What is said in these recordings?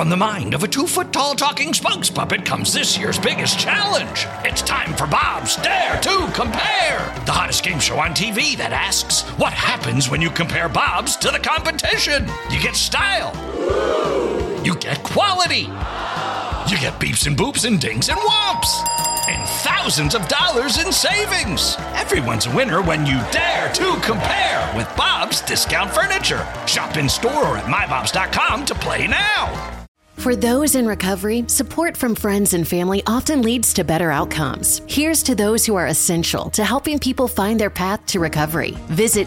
From the mind of a 2-foot-tall talking spokes puppet comes this year's biggest challenge. It's time for Bob's Dare to Compare, the hottest game show on TV that asks, what happens when you compare Bob's to the competition? You get style. You get quality. You get beeps and boops and dings and whomps. And thousands of dollars in savings. Everyone's a winner when you dare to compare with Bob's Discount Furniture. Shop in store or at mybobs.com to play now. For those in recovery, support from friends and family often leads to better outcomes. Here's to those who are essential to helping people find their path to recovery. Visit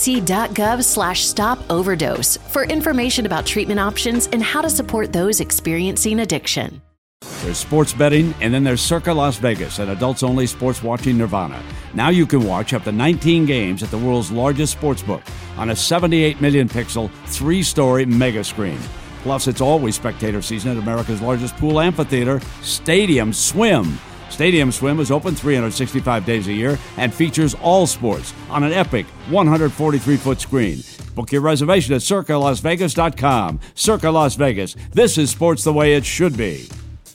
cdc.gov/stop overdose for information about treatment options and how to support those experiencing addiction. There's sports betting, and then there's Circa Las Vegas, an adults-only sports watching nirvana. Now you can watch up to 19 games at the world's largest sports book on a 78 million pixel, 3-story mega screen. Plus, it's always spectator season at America's largest pool amphitheater, Stadium Swim. Stadium Swim is open 365 days a year and features all sports on an epic 143-foot screen. Book your reservation at CircaLasVegas.com. Circa Las Vegas. This is sports the way it should be.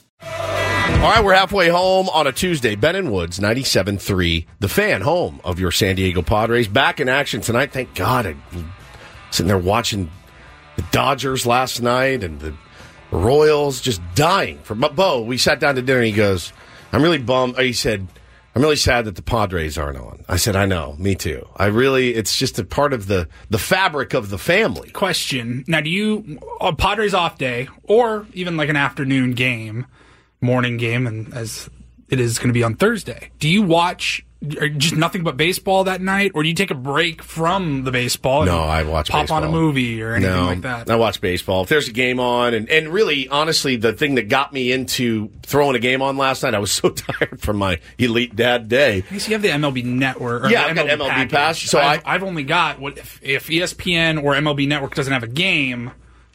All right, we're halfway home on a Tuesday. Ben and Woods, 97.3, the Fan, home of your San Diego Padres. Back in action tonight. Thank God. I'm sitting there watching the Dodgers last night and the Royals, just dying. Bo, we sat down to dinner and he goes, I'm really bummed. He said, I'm really sad that the Padres aren't on. I said, I know, me too. It's just a part of the fabric of the family. Question. Now, do you, a Padres off day, or even like an afternoon game, morning game, and as it is going to be on Thursday, do you watch just nothing but baseball that night, or do you take a break from the baseball? No, I watch pop baseball. on a movie or anything like that. I watch baseball. If there's a game on, and really, honestly, the thing that got me into throwing a game on last night, I was so tired from my Elite Dad day. I guess you have the MLB Network. Or yeah, the I've got MLB Pass. So I've only got, if ESPN or MLB Network doesn't have a game,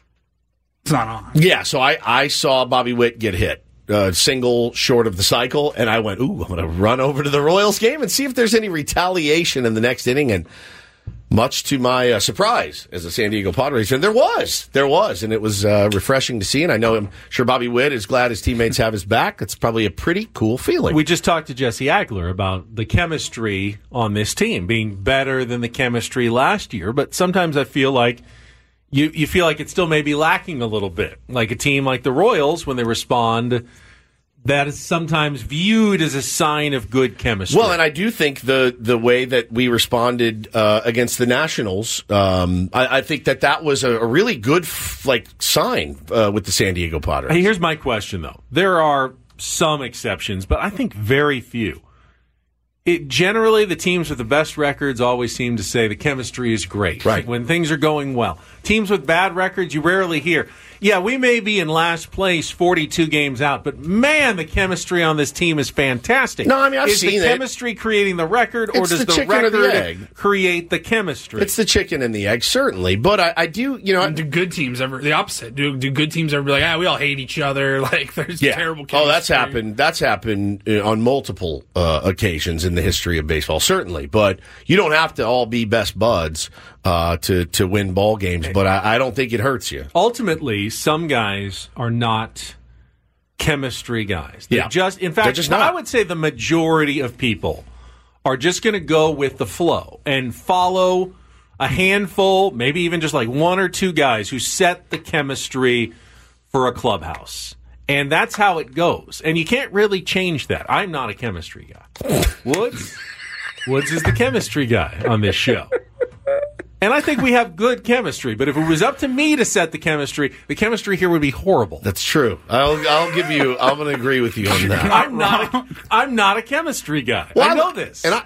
it's not on. Yeah, so I saw Bobby Witt get hit. Single short of the cycle, and I went, I'm going to run over to the Royals game and see if there's any retaliation in the next inning, and much to my surprise as a San Diego Padres fan, there was, and it was refreshing to see, and I'm sure Bobby Witt is glad his teammates have his back. It's probably a pretty cool feeling. We just talked to Jesse Agler about the chemistry on this team being better than the chemistry last year, but sometimes I feel like you feel like it still may be lacking a little bit. Like a team like the Royals, when they respond, that is sometimes viewed as a sign of good chemistry. Well, and I do think the way that we responded against the Nationals, I think that was a really good sign with the San Diego Padres. Hey, here's my question, though. There are some exceptions, but I think very few. Generally, the teams with the best records always seem to say the chemistry is great. Right. When things are going well. Teams with bad records, you rarely hear, yeah, we may be in last place 42 games out, but man, the chemistry on this team is fantastic. No, I mean, I've seen it. Is the chemistry creating the record, or does the record create the chemistry? It's the chicken and the egg, certainly. But I do, do good teams ever, the opposite? Do good teams ever be like, we all hate each other, like there's terrible chemistry? Oh, that's happened on multiple occasions in the history of baseball, certainly. But you don't have to all be best buds to win ball games, but I don't think it hurts you. Ultimately, some guys are not chemistry guys. In fact, I would say the majority of people are just going to go with the flow and follow a handful, maybe even just like one or two guys who set the chemistry for a clubhouse. And that's how it goes. And you can't really change that. I'm not a chemistry guy. Woods is the chemistry guy on this show. And I think we have good chemistry, but if it was up to me to set the chemistry here would be horrible. That's true. I'm going to agree with you on that. I'm not a chemistry guy. Well, I know this. And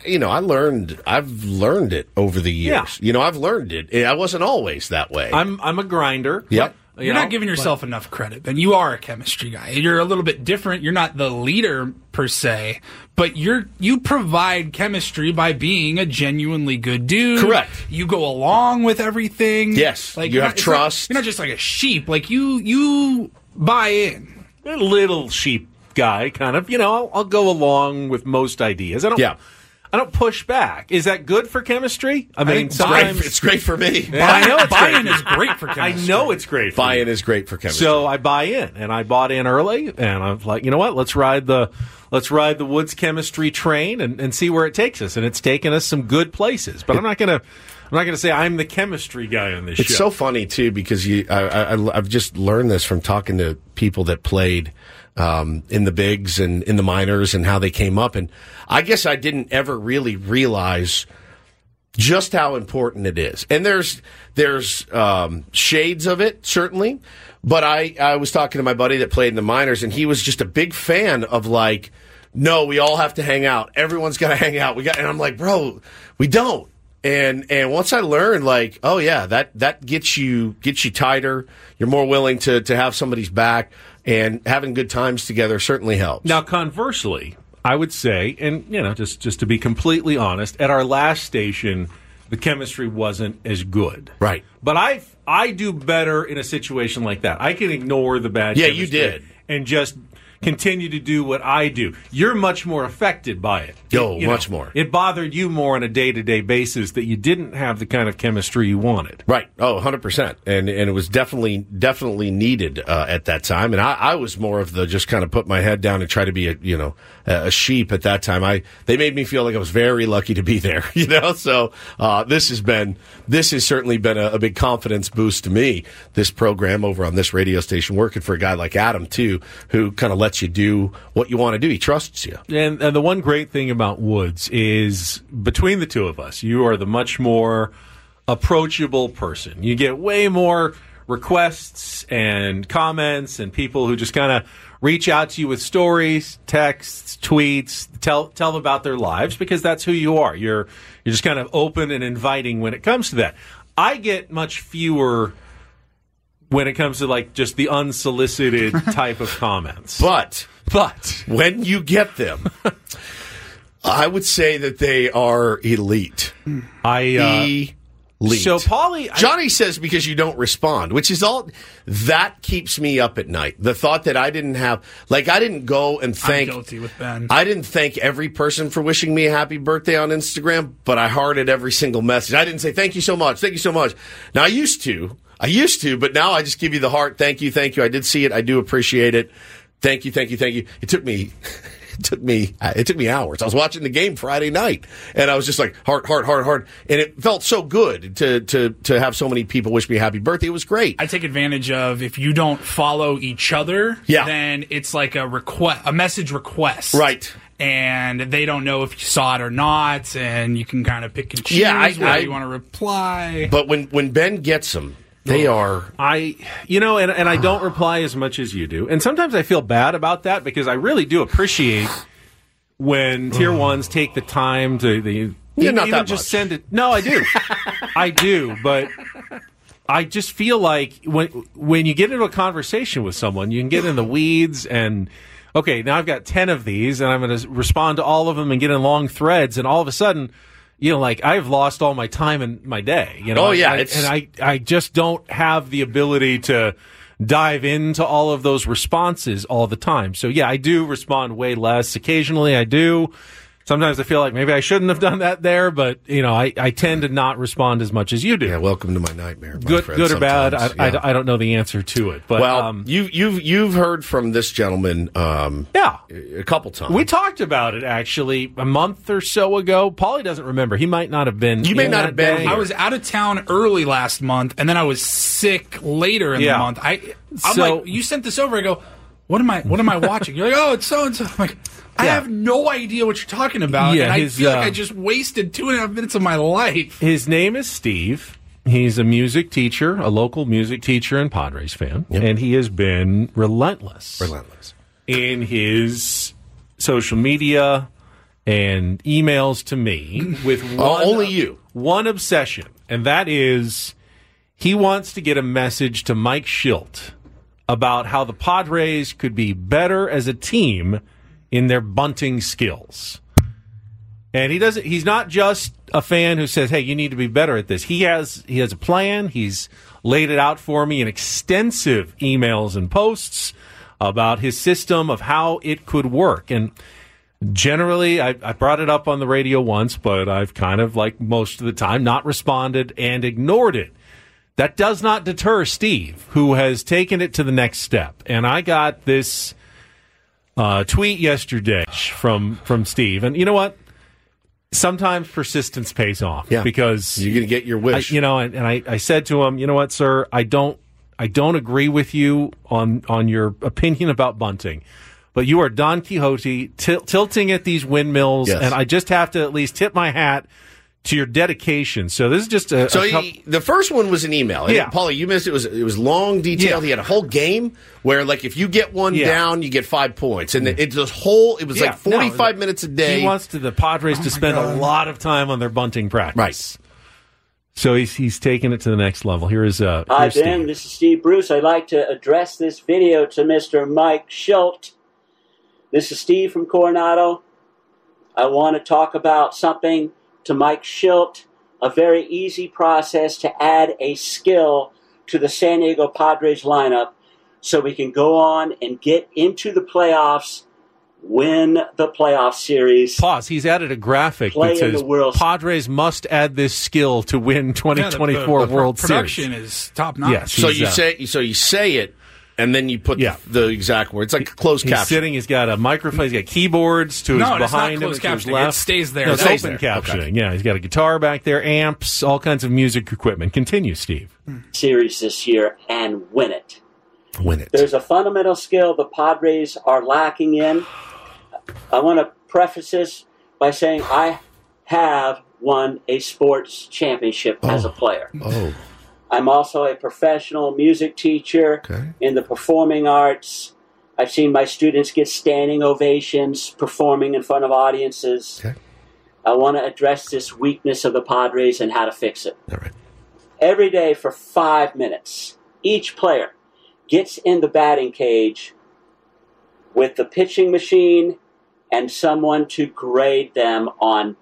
I've learned it over the years. Yeah. I've learned it. I wasn't always that way. I'm a grinder. Yep. You're not giving yourself enough credit. Then you are a chemistry guy. You're a little bit different. You're not the leader per se, but you provide chemistry by being a genuinely good dude. Correct. You go along with everything. Yes. You have trust. You're not just like a sheep. Like you buy in. A little sheep guy, kind of. I'll go along with most ideas. I don't push back. Is that good for chemistry? I mean, sometimes it's great for me. Buy-in is great for chemistry. I know it's great for buy-in is great for chemistry. So I buy in, and I bought in early, and I'm like, you know what? Let's ride the Woods chemistry train and see where it takes us. And it's taken us some good places. But I'm not gonna say I'm the chemistry guy on this show. It's so funny too because I've just learned this from talking to people that played in the bigs and in the minors and how they came up. And I guess I didn't ever really realize just how important it is. And there's shades of it, certainly. But I was talking to my buddy that played in the minors, and he was just a big fan of like, no, we all have to hang out. Everyone's got to hang out. And I'm like, bro, we don't. And once I learned, like, oh yeah, that gets you tighter. You're more willing to have somebody's back, and having good times together certainly helps. Now, conversely, I would say, and just to be completely honest, at our last station, the chemistry wasn't as good. Right. But I do better in a situation like that. I can ignore the bad chemistry. Yeah, you did. And just continue to do what I do. You're much more affected by it. Much more. It bothered you more on a day-to-day basis that you didn't have the kind of chemistry you wanted. Right. Oh, 100%. And it was definitely needed at that time. And I was more of the just kind of put my head down and try to be a sheep at that time. They made me feel like I was very lucky to be there, So this has certainly been a big confidence boost to me, this program over on this radio station, working for a guy like Adam, too, who kind of lets you do what you want to do. He trusts you. And the one great thing about Woods is, between the two of us, you are the much more approachable person. You get way more requests and comments and people who just kind of reach out to you with stories, texts, tweets, tell them about their lives, because that's who you are. You're just kind of open and inviting when it comes to that. I get much fewer when it comes to like just the unsolicited type of comments. But when you get them, I would say that they are elite. Elite. So, Paulie, Johnny says because you don't respond, which is all that keeps me up at night. The thought that I didn't go and thank. I'm guilty with Ben. I didn't thank every person for wishing me a happy birthday on Instagram, but I hearted every single message. I didn't say thank you so much. Thank you so much. Now I used to, but now I just give you the heart. Thank you. I did see it. I do appreciate it. Thank you. It took me hours. I was watching the game Friday night, and I was just like, heart. And it felt so good to have so many people wish me a happy birthday. It was great. I take advantage of, if you don't follow each other, then it's like a message request. Right. And they don't know if you saw it or not, and you can kind of pick and choose whether you want to reply. But when Ben gets them, they are. And I don't reply as much as you do. And sometimes I feel bad about that, because I really do appreciate when Tier 1s take the time to not that just much. Send it. No, I do. I do, but I just feel like when you get into a conversation with someone, you can get in the weeds and, okay, now I've got 10 of these, and I'm going to respond to all of them and get in long threads, and all of a sudden, I've lost all my time in my day. I just don't have the ability to dive into all of those responses all the time. So, I do respond way less. Occasionally I do. Sometimes I feel like maybe I shouldn't have done that there, but, I tend to not respond as much as you do. Yeah, welcome to my nightmare. Good or bad, I don't know the answer to it. But, you've heard from this gentleman a couple times. We talked about it, actually, a month or so ago. Paulie doesn't remember. He might not have been. You may not have been. I was out of town early last month, and then I was sick later in the month. I'm like, you sent this over. I go, what am I watching? You're like, oh, it's so-and-so. I'm like, I have no idea what you're talking about, and I feel like I just wasted 2.5 minutes of my life. His name is Steve. He's a music teacher, a local music teacher and Padres fan, and he has been relentless in his social media and emails to me with one obsession, and that is he wants to get a message to Mike Shildt about how the Padres could be better as a team in their bunting skills. And he's not just a fan who says, hey, you need to be better at this. He has a plan. He's laid it out for me in extensive emails and posts about his system of how it could work. And Generally, I brought it up on the radio once, but I've kind of, like most of the time, not responded and ignored it. That does not deter Steve, who has taken it to the next step. And I got this tweet yesterday from Steve. And you know what? Sometimes persistence pays off. Yeah, because you're going to get your wish. I said to him, you know what, sir? I don't agree with you on your opinion about bunting. But you are Don Quixote tilting at these windmills, yes. And I just have to at least tip my hat to your dedication. So this is just the first one was an email. Yeah. Paulie, you missed it. It was long, detailed. Yeah. He had a whole game where, like, if you get one down, you get 5 points. And it was like 45 minutes a day. He wants the Padres to spend a lot of time on their bunting practice. Right. So he's taking it to the next level. Here's Hi, Ben. Steve. This is Steve Bruce. I'd like to address this video to Mr. Mike Shildt. This is Steve from Coronado. I want to talk about something to Mike Shildt, a very easy process to add a skill to the San Diego Padres lineup so we can go on and get into the playoffs, win the playoff series. Pause. He's added a graphic that says Padres must add this skill to win 2024 World Series. Production is top notch. Yes, so you say it, and then you put the exact word. It's like closed caption. He's sitting. He's got a microphone. He's got keyboards to his behind him, to his left. It stays there. No, it's open captioning. Okay. Yeah, he's got a guitar back there, amps, all kinds of music equipment. Continue, Steve. Series this year and win it. Win it. There's a fundamental skill the Padres are lacking in. I want to preface this by saying I have won a sports championship as a player. Oh. I'm also a professional music teacher in the performing arts. I've seen my students get standing ovations performing in front of audiences. Okay. I want to address this weakness of the Padres and how to fix it. All right. Every day for 5 minutes, each player gets in the batting cage with the pitching machine and someone to grade them on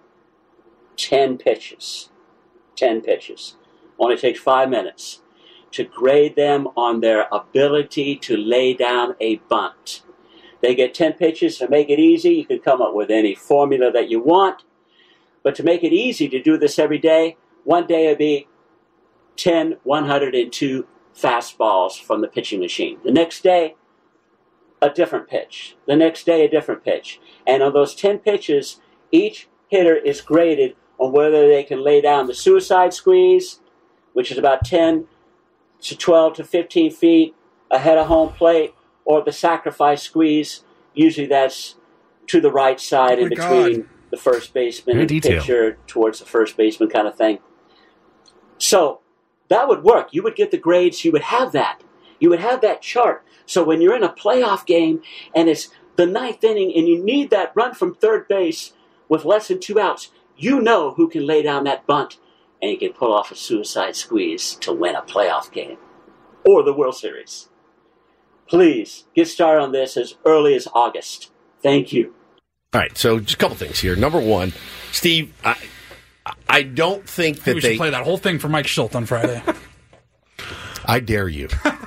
10 pitches. 10 pitches. Only takes 5 minutes to grade them on their ability to lay down a bunt. They get 10 pitches. To make it easy, you can come up with any formula that you want. But to make it easy to do this every day, one day it'd be 10 102 fastballs from the pitching machine. The next day, a different pitch. The next day, a different pitch. And on those 10 pitches, each hitter is graded on whether they can lay down the suicide squeeze, which is about 10 to 12 to 15 feet ahead of home plate, or the sacrifice squeeze. Usually that's to the right side in between the first baseman and the pitcher towards the first baseman kind of thing. So that would work. You would get the grades. You would have that. You would have that chart. So when you're in a playoff game and it's the ninth inning and you need that run from third base with less than 2 outs, you know who can lay down that bunt and you can pull off a suicide squeeze to win a playoff game or the World Series. Please get started on this as early as August. Thank you. All right, so just a couple things here. Number one, Steve, I don't think that we should play that whole thing for Mike Shildt on Friday. I dare you.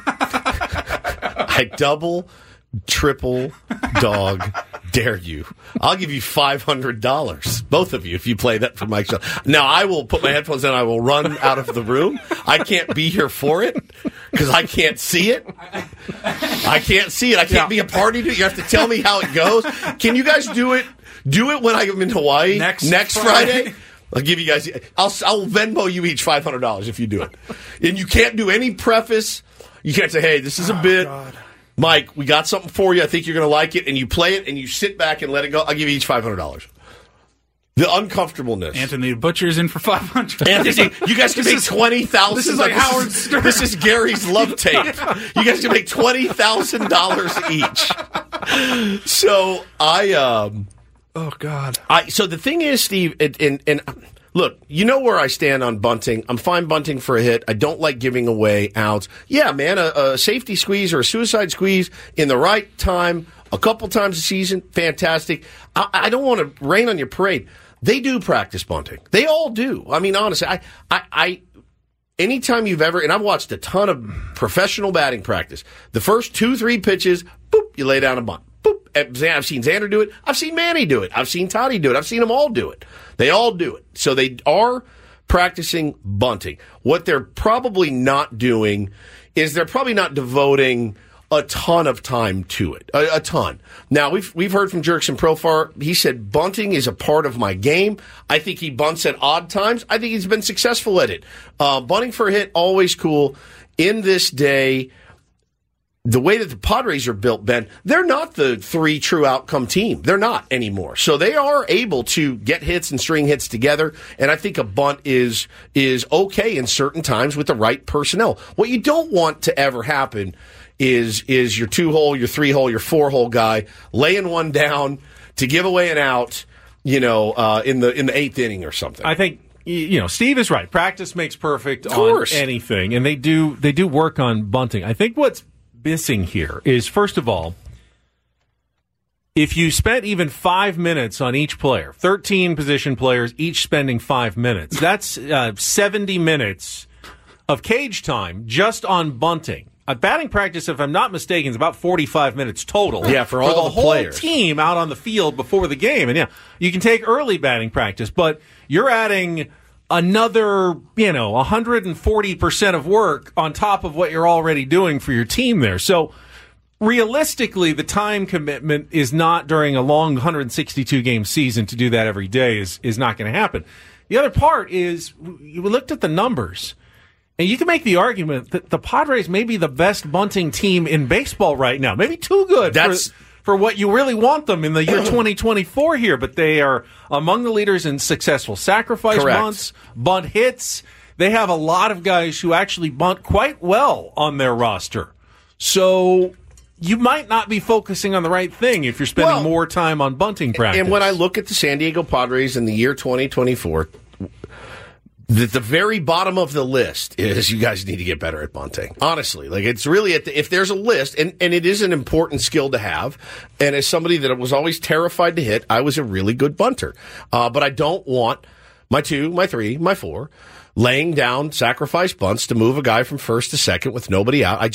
I double, triple, dog dare you. I'll give you $500, both of you, if you play that for Mike Shildt. Now, I will put my headphones on. I will run out of the room. I can't be here for it because I can't see it. I can't see it. I can't be a party to it. You have to tell me how it goes. Can you guys do it? Do it when I'm in Hawaii next Friday. I'll give you guys. I'll Venmo you each $500 if you do it. And you can't do any preface. You can't say, "Hey, this is a bit." God. Mike, we got something for you. I think you're going to like it. And you play it and you sit back and let it go. I'll give you each $500. The uncomfortableness. Anthony Butcher's in for $500. Anthony, you guys can make $20,000. This is like Howard Stern. This is Gary's love tape. You guys can make $20,000 each. So oh God. So the thing is, Steve, and look, you know where I stand on bunting. I'm fine bunting for a hit. I don't like giving away outs. Yeah, man, a safety squeeze or a suicide squeeze in the right time, a couple times a season, fantastic. I don't want to rain on your parade. They do practice bunting. They all do. I mean, honestly, I anytime you've ever, and I've watched a ton of professional batting practice, the first 2-3 pitches, boop, you lay down a bunt. Boop. I've seen Xander do it. I've seen Manny do it. I've seen Toddy do it. I've seen them all do it. They all do it. So they are practicing bunting. What they're probably not doing is they're probably not devoting a ton of time to it. A ton. Now, we've heard from Jurickson Profar. He said bunting is a part of my game. I think he bunts at odd times. I think he's been successful at it. Bunting for a hit, always cool. In this day, the way that the Padres are built, Ben, they're not the 3 true outcome team. They're not anymore. So they are able to get hits and string hits together, and I think a bunt is okay in certain times with the right personnel. What you don't want to ever happen is your 2-hole, your 3-hole, your 4-hole guy laying one down to give away an out, in the 8th inning or something. I think Steve is right. Practice makes perfect on anything, and they do work on bunting. I think what's missing here is, first of all, if you spent even 5 minutes on each player, 13 position players, each spending 5 minutes, that's 70 minutes of cage time just on bunting. A batting practice, if I'm not mistaken, is about 45 minutes total. Yeah, for all the whole players. Team out on the field before the game. And you can take early batting practice, but you're adding another, 140% of work on top of what you're already doing for your team there. So realistically, the time commitment is not during a long 162-game season to do that every day is not going to happen. The other part is, we looked at the numbers, and you can make the argument that the Padres may be the best bunting team in baseball right now. Maybe too good for what you really want them in the year 2024 here, but they are among the leaders in successful sacrifice bunts, bunt hits. They have a lot of guys who actually bunt quite well on their roster. So you might not be focusing on the right thing if you're spending more time on bunting practice. And when I look at the San Diego Padres in the year 2024, the very bottom of the list is you guys need to get better at bunting. Honestly, it's really if there's a list, and it is an important skill to have. And as somebody that was always terrified to hit, I was a really good bunter. But I don't want my 2, my 3, my 4 laying down sacrifice bunts to move a guy from first to second with nobody out.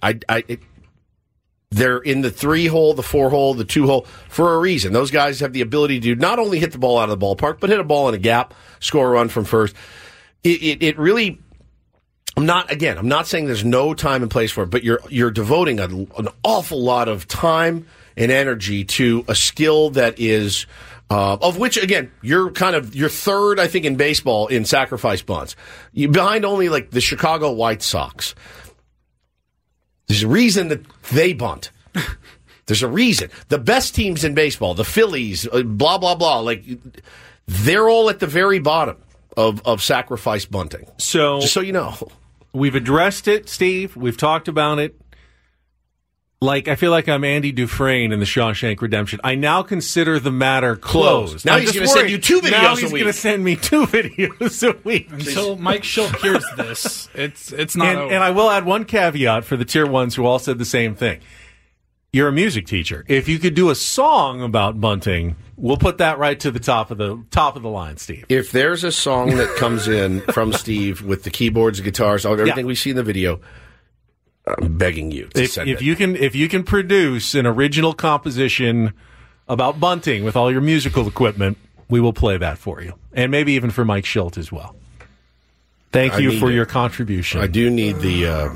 They're in the 3-hole, the 4-hole, the 2-hole for a reason. Those guys have the ability to not only hit the ball out of the ballpark, but hit a ball in a gap, score a run from first. It really, I'm not saying there's no time and place for it, but you're devoting an awful lot of time and energy to a skill that is, of which, again, you're third, I think, in baseball in sacrifice bunts. You're behind only the Chicago White Sox. There's a reason that they bunt. There's a reason. The best teams in baseball, the Phillies, blah, blah, blah, they're all at the very bottom of sacrifice bunting. So, just so you know. We've addressed it, Steve. We've talked about it. I feel like I'm Andy Dufresne in the Shawshank Redemption. I now consider the matter closed. Now he's going to send you 2 videos a week. Now he's going to send me 2 videos a week. Until Mike Shildt hears this, it's not over. And I will add one caveat for the Tier 1s who all said the same thing. You're a music teacher. If you could do a song about bunting, we'll put that right to the top of the line, Steve. If there's a song that comes in from Steve with the keyboards, the guitars, everything we see in the video, I'm begging you to send it. If you can produce an original composition about bunting with all your musical equipment, we will play that for you, and maybe even for Mike Shildt as well. Thank you for your contribution. I do need the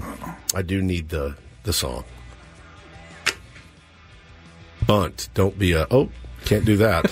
song. Bunt. Don't be can't do that.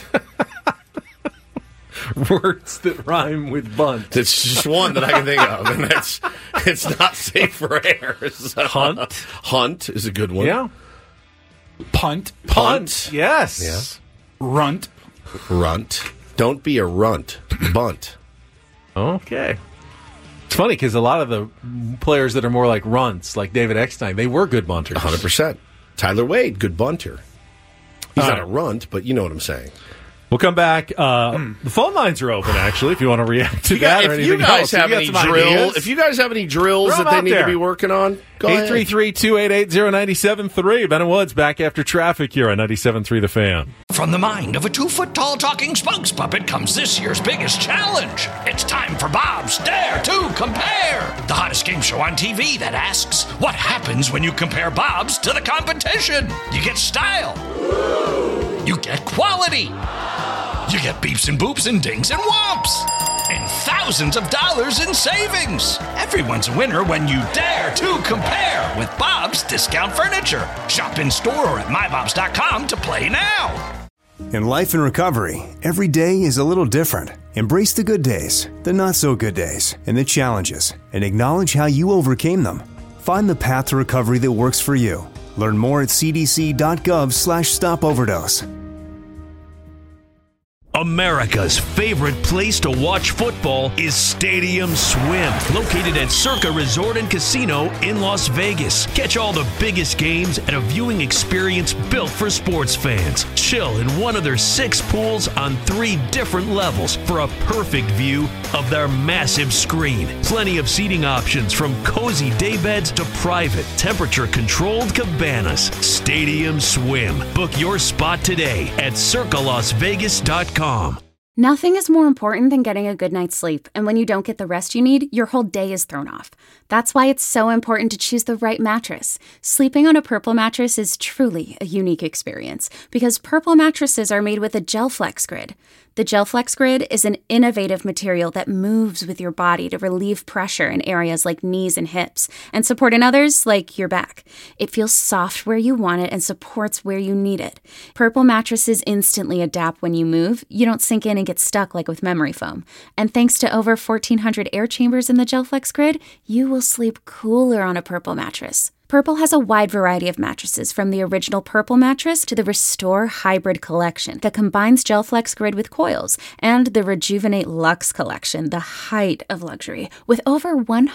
Words that rhyme with bunt. It's just one that I can think of, and it's not safe for air. Hunt. Hunt is a good one. Yeah. Punt. Yes. Yeah. Runt. Don't be a runt. Bunt. Okay. It's funny because a lot of the players that are more like runts, like David Eckstein, they were good bunters. 100%. Tyler Wade, good bunter. He's not a runt, but you know what I'm saying. We'll come back. The phone lines are open, actually, if you want to react to that or anything else. If you guys have any drills that they need to be working on, go ahead. 833-288-0973. Ben and Woods back after traffic here on 97.3 The Fan. From the mind of a 2-foot-tall talking spokes puppet comes this year's biggest challenge. It's time for Bob's Dare to Compare, the hottest game show on TV that asks, what happens when you compare Bob's to the competition? You get style. You get quality. You get beeps and boops and dings and whomps. And thousands of dollars in savings. Everyone's a winner when you dare to compare with Bob's Discount Furniture. Shop in store or at mybobs.com to play now. In life and recovery, every day is a little different. Embrace the good days, the not so good days, and the challenges, and acknowledge how you overcame them. Find the path to recovery that works for you. Learn more at cdc.gov/stopoverdose. America's favorite place to watch football is Stadium Swim, located at Circa Resort and Casino in Las Vegas. Catch all the biggest games at a viewing experience built for sports fans. Chill in one of their 6 pools on 3 different levels for a perfect view of their massive screen. Plenty of seating options from cozy daybeds to private, temperature-controlled cabanas. Stadium Swim. Book your spot today at circalasvegas.com. Nothing is more important than getting a good night's sleep, and when you don't get the rest you need, your whole day is thrown off. That's why it's so important to choose the right mattress. Sleeping on a Purple mattress is truly a unique experience, because Purple mattresses are made with a GelFlex Grid. The GelFlex Grid is an innovative material that moves with your body to relieve pressure in areas like knees and hips, and support in others like your back. It feels soft where you want it and supports where you need it. Purple mattresses instantly adapt when you move. You don't sink in and get stuck like with memory foam. And thanks to over 1,400 air chambers in the GelFlex Grid, you will sleep cooler on a Purple mattress. Purple has a wide variety of mattresses, from the original Purple mattress to the Restore Hybrid collection that combines GelFlex Grid with coils, and the Rejuvenate Luxe collection, the height of luxury, with over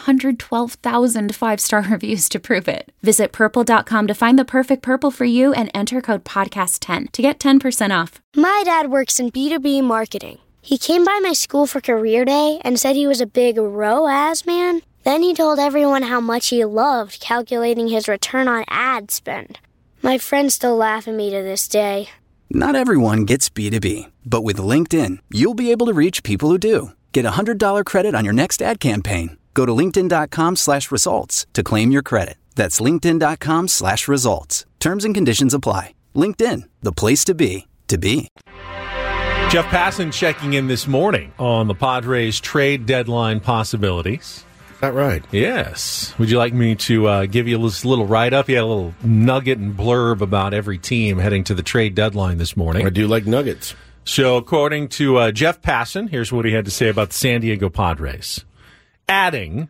112,000 5-star reviews to prove it. Visit Purple.com to find the perfect Purple for you and enter code PODCAST10 to get 10% off. My dad works in B2B marketing. He came by my school for career day and said he was a big ROAS man. Then he told everyone how much he loved calculating his return on ad spend. My friends still laugh at me to this day. Not everyone gets B2B, but with LinkedIn, you'll be able to reach people who do. Get $100 credit on your next ad campaign. Go to linkedin.com/results to claim your credit. That's linkedin.com/results. Terms and conditions apply. LinkedIn, the place to be, to be. Jeff Passan checking in this morning on the Padres trade deadline possibilities. Is that right? Yes. Would you like me to give you a little write-up? You had a little nugget and blurb about every team heading to the trade deadline this morning. I do like nuggets. So according to Jeff Passan, here's what he had to say about the San Diego Padres. Adding,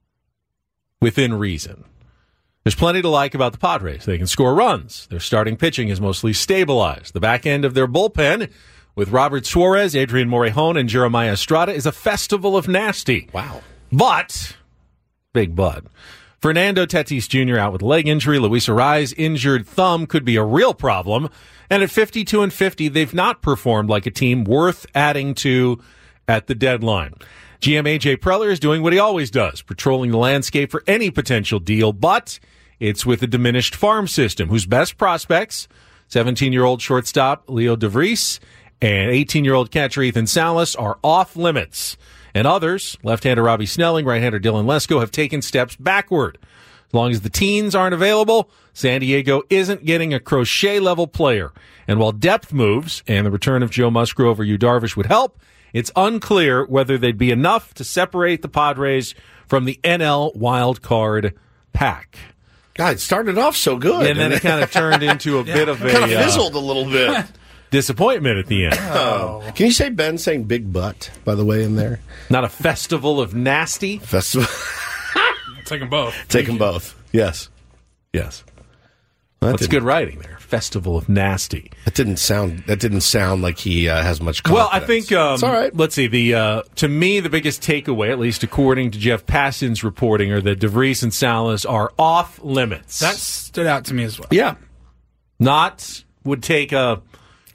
within reason. There's plenty to like about the Padres. They can score runs. Their starting pitching is mostly stabilized. The back end of their bullpen, with Robert Suarez, Adrian Morejon, and Jeremiah Estrada, is a festival of nasty. Wow. But, big but, Fernando Tatis Jr. out with a leg injury. Luis Arraez's injured thumb could be a real problem. And at 52-50, they've not performed like a team worth adding to at the deadline. GM A.J. Preller is doing what he always does, patrolling the landscape for any potential deal, but it's with a diminished farm system, whose best prospects, 17-year-old shortstop Leo DeVries and 18-year-old catcher Ethan Salas, are off limits. And others, left-hander Robbie Snelling, right-hander Dylan Lesko, have taken steps backward. As long as the teens aren't available, San Diego isn't getting a Crochet-level player. And while depth moves and the return of Joe Musgrove or Yu Darvish would help, it's unclear whether they'd be enough to separate the Padres from the NL wildcard pack. God, it started off so good. And then it kind of turned into a bit of a... kind of fizzled a little bit. Disappointment at the end. Oh. Can you say Ben saying big butt, by the way, in there? Not a festival of nasty? Festival. Take them both. Take them both. Yes. Yes. That's good writing there. Festival of nasty. That didn't sound like he has much confidence. Well, I think it's all right. Let's see. To me, the biggest takeaway, at least according to Jeff Passan's reporting, are that DeVries and Salas are off limits. That stood out to me as well. Yeah. Would take a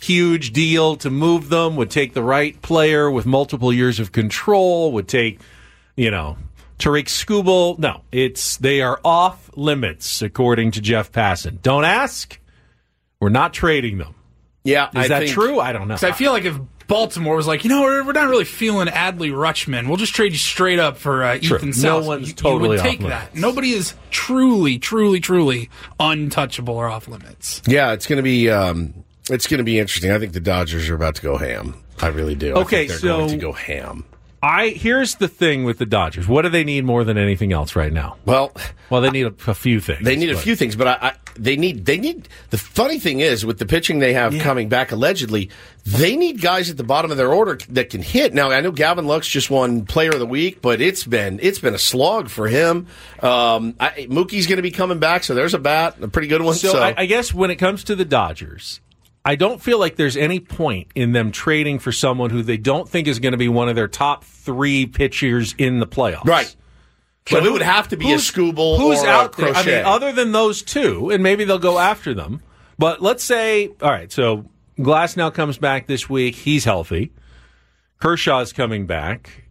huge deal to move them, would take the right player with multiple years of control, would take, Tariq Skubal. No, they are off limits, according to Jeff Passan. Don't ask. We're not trading them. Yeah. Is that true? I don't know. I feel like if Baltimore was like, we're not really feeling Adley Rutschman, we'll just trade you straight up for Ethan South. No one's totally off limits. You would take that. Nobody is truly, truly, truly untouchable or off limits. Yeah, it's going to be interesting. I think the Dodgers are about to go ham. I really do. Okay, I think they're going to go ham. Here's the thing with the Dodgers. What do they need more than anything else right now? Well, they need a few things. They need a few things, but they need. The funny thing is, with the pitching they have coming back allegedly, they need guys at the bottom of their order that can hit. Now, I know Gavin Lux just won Player of the Week, but it's been a slog for him. Mookie's going to be coming back, so there's a pretty good one. So I guess when it comes to the Dodgers, I don't feel like there's any point in them trading for someone who they don't think is going to be one of their top 3 pitchers in the playoffs. Right. So it would have to be a Skubal or out a Crochet. There? I mean, other than those two, and maybe they'll go after them. But let's say, all right, so Glass now comes back this week. He's healthy. Kershaw's coming back.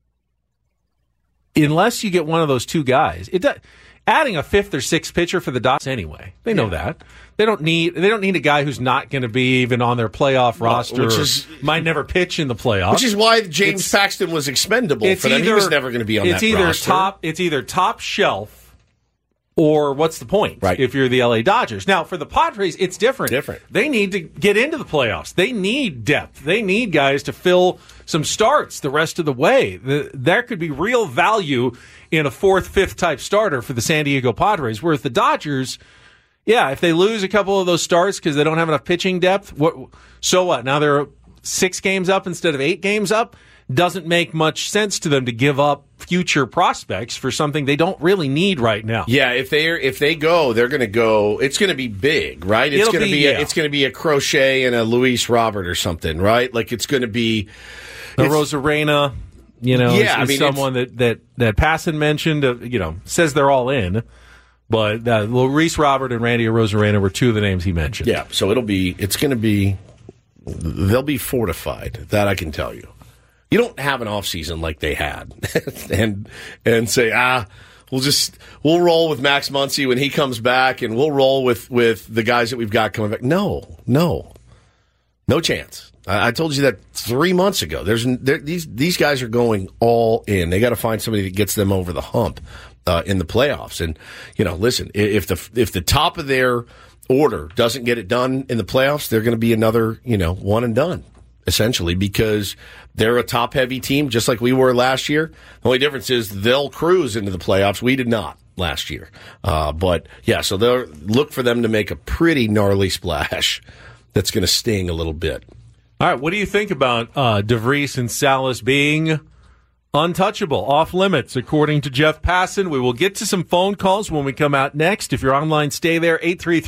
Unless you get one of those two guys, adding a 5th or 6th pitcher for the Dodgers anyway. They know that. They don't need a guy who's not going to be even on their playoff roster, might never pitch in the playoffs. Which is why James Paxton was expendable for them. He was never going to be on that roster. It's either top shelf or what's the point if you're the LA Dodgers. Now, for the Padres, it's different. They need to get into the playoffs. They need depth. They need guys to fill some starts the rest of the way. There could be real value in a 4th, 5th type starter for the San Diego Padres, whereas the Dodgers, if they lose a couple of those starts because they don't have enough pitching depth, so what? Now they're 6 games up instead of 8 games up? Doesn't make much sense to them to give up future prospects for something they don't really need right now. Yeah, if they go, they're going to go. It's going to be big, right? It's going to be a Crochet and a Luis Robert or something, right? Like it's going to be Rosarena. Someone that Passan mentioned. Says they're all in. But Luis Robert and Randy Rosarena were 2 of the names he mentioned. Yeah, so they'll be fortified. That I can tell you. You don't have an offseason like they had and say, we'll roll with Max Muncy when he comes back and we'll roll with the guys that we've got coming back. No chance. I told you that 3 months ago. These guys are going all in. They got to find somebody that gets them over the hump in the playoffs. And listen, if the top of their order doesn't get it done in the playoffs, they're going to be another one and done essentially because they're a top heavy team just like we were last year. The only difference is they'll cruise into the playoffs. We did not last year. So they'll look for them to make a pretty gnarly splash that's going to sting a little bit. All right, what do you think about DeVries and Salas being untouchable, off limits, according to Jeff Passan? We will get to some phone calls when we come out next. If you're online, stay there,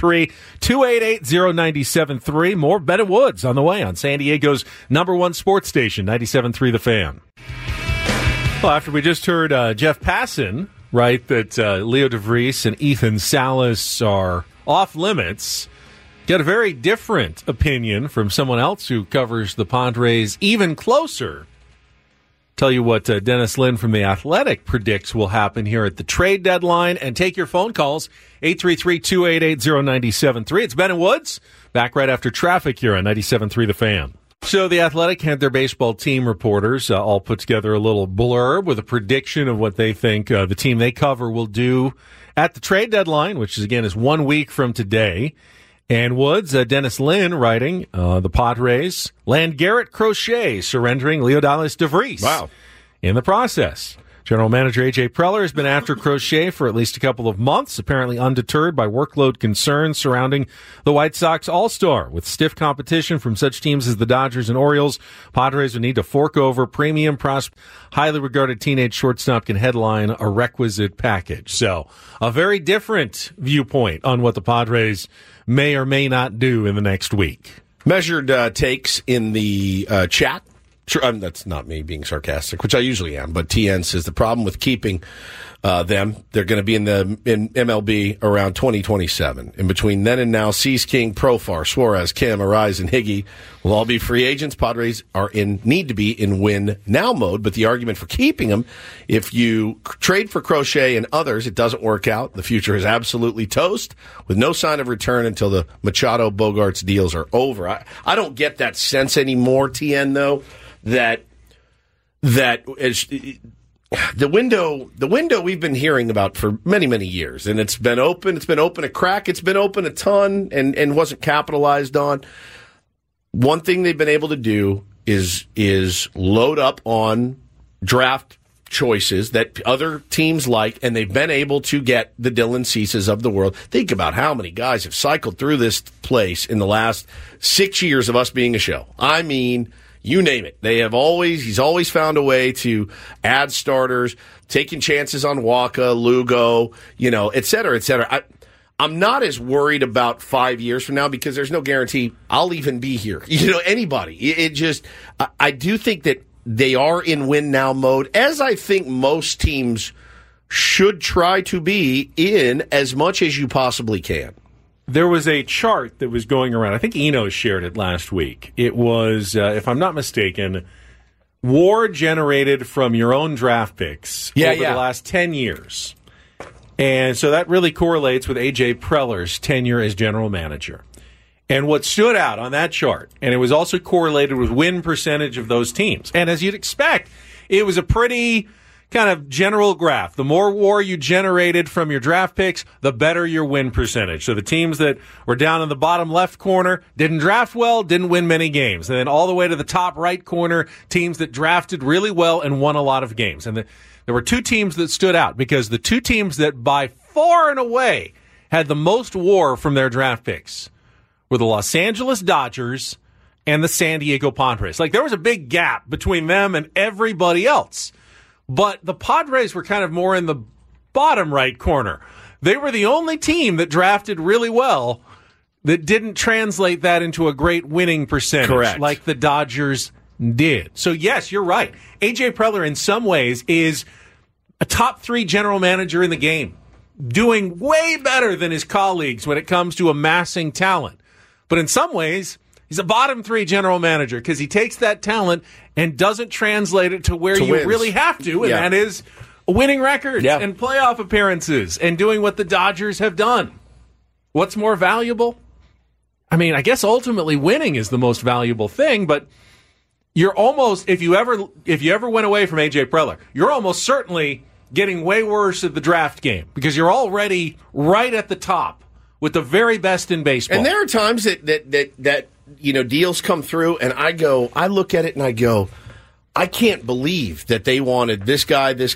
833-288-0973. More Ben and Woods on the way on San Diego's #1 sports station, 97.3 The Fan. Well, after we just heard Jeff Passan, that Leo DeVries and Ethan Salas are off limits, got a very different opinion from someone else who covers the Padres even closer. Tell you what Dennis Lin from The Athletic predicts will happen here at the trade deadline. And take your phone calls, 833-288-0973. It's Ben and Woods, back right after traffic here on 97.3 The Fan. So The Athletic had their baseball team reporters all put together a little blurb with a prediction of what they think the team they cover will do at the trade deadline, which is 1 week from today. And Woods, Dennis Lin writing, the Padres land Garrett Crochet, surrendering Leonidas DeVries. Wow. In the process. General Manager A.J. Preller has been after Crochet for at least a couple of months, apparently undeterred by workload concerns surrounding the White Sox All-Star. With stiff competition from such teams as the Dodgers and Orioles, Padres would need to fork over premium prospect. Highly regarded teenage shortstop can headline a requisite package. So, a very different viewpoint on what the Padres may or may not do in the next week. Measured takes in the chat. Sure, that's not me being sarcastic, which I usually am, but TN says the problem with keeping them, they're going to be in MLB around 2027. In between then and now, Cease, King, Profar, Suarez, Kim, Arise, and Higgy will all be free agents. Padres need to be in win now mode, but the argument for keeping them, if you trade for Crochet and others, it doesn't work out. The future is absolutely toast with no sign of return until the Machado Bogarts deals are over. I don't get that sense anymore, TN, though, that is the window we've been hearing about for many, many years, and it's been open a crack, it's been open a ton and wasn't capitalized on. One thing they've been able to do is load up on draft choices that other teams like, and they've been able to get the Dylan Ceases of the world. Think about how many guys have cycled through this place in the last 6 years of us being a show. I mean, you name it. He's always found a way to add starters, taking chances on Waka, Lugo, et cetera, et cetera. I'm not as worried about 5 years from now because there's no guarantee I'll even be here. Anybody. I do think that they are in win now mode, as I think most teams should try to be in as much as you possibly can. There was a chart that was going around. I think Eno shared it last week. It was, if I'm not mistaken, WAR generated from your own draft picks over the last 10 years. And so that really correlates with A.J. Preller's tenure as general manager. And what stood out on that chart, and it was also correlated with win percentage of those teams. And as you'd expect, it was a pretty kind of general graph. The more WAR you generated from your draft picks, the better your win percentage. So the teams that were down in the bottom left corner didn't draft well, didn't win many games. And then all the way to the top right corner, teams that drafted really well and won a lot of games. And there were two teams that stood out because the two teams that by far and away had the most WAR from their draft picks were the Los Angeles Dodgers and the San Diego Padres. Like, there was a big gap between them and everybody else. But the Padres were kind of more in the bottom right corner. They were the only team that drafted really well that didn't translate that into a great winning percentage. Correct. Like the Dodgers did. So, yes, you're right. A.J. Preller, in some ways, is a top 3 general manager in the game, doing way better than his colleagues when it comes to amassing talent. But in some ways, he's a bottom 3 general manager because he takes that talent and doesn't translate it to where you really have to, and that is winning records and playoff appearances and doing what the Dodgers have done. What's more valuable? I mean, I guess ultimately winning is the most valuable thing, but you're almost, if you ever went away from A.J. Preller, you're almost certainly getting way worse at the draft game because you're already right at the top with the very best in baseball. And there are times that deals come through, and I look at it and I go, I can't believe that they wanted this guy, and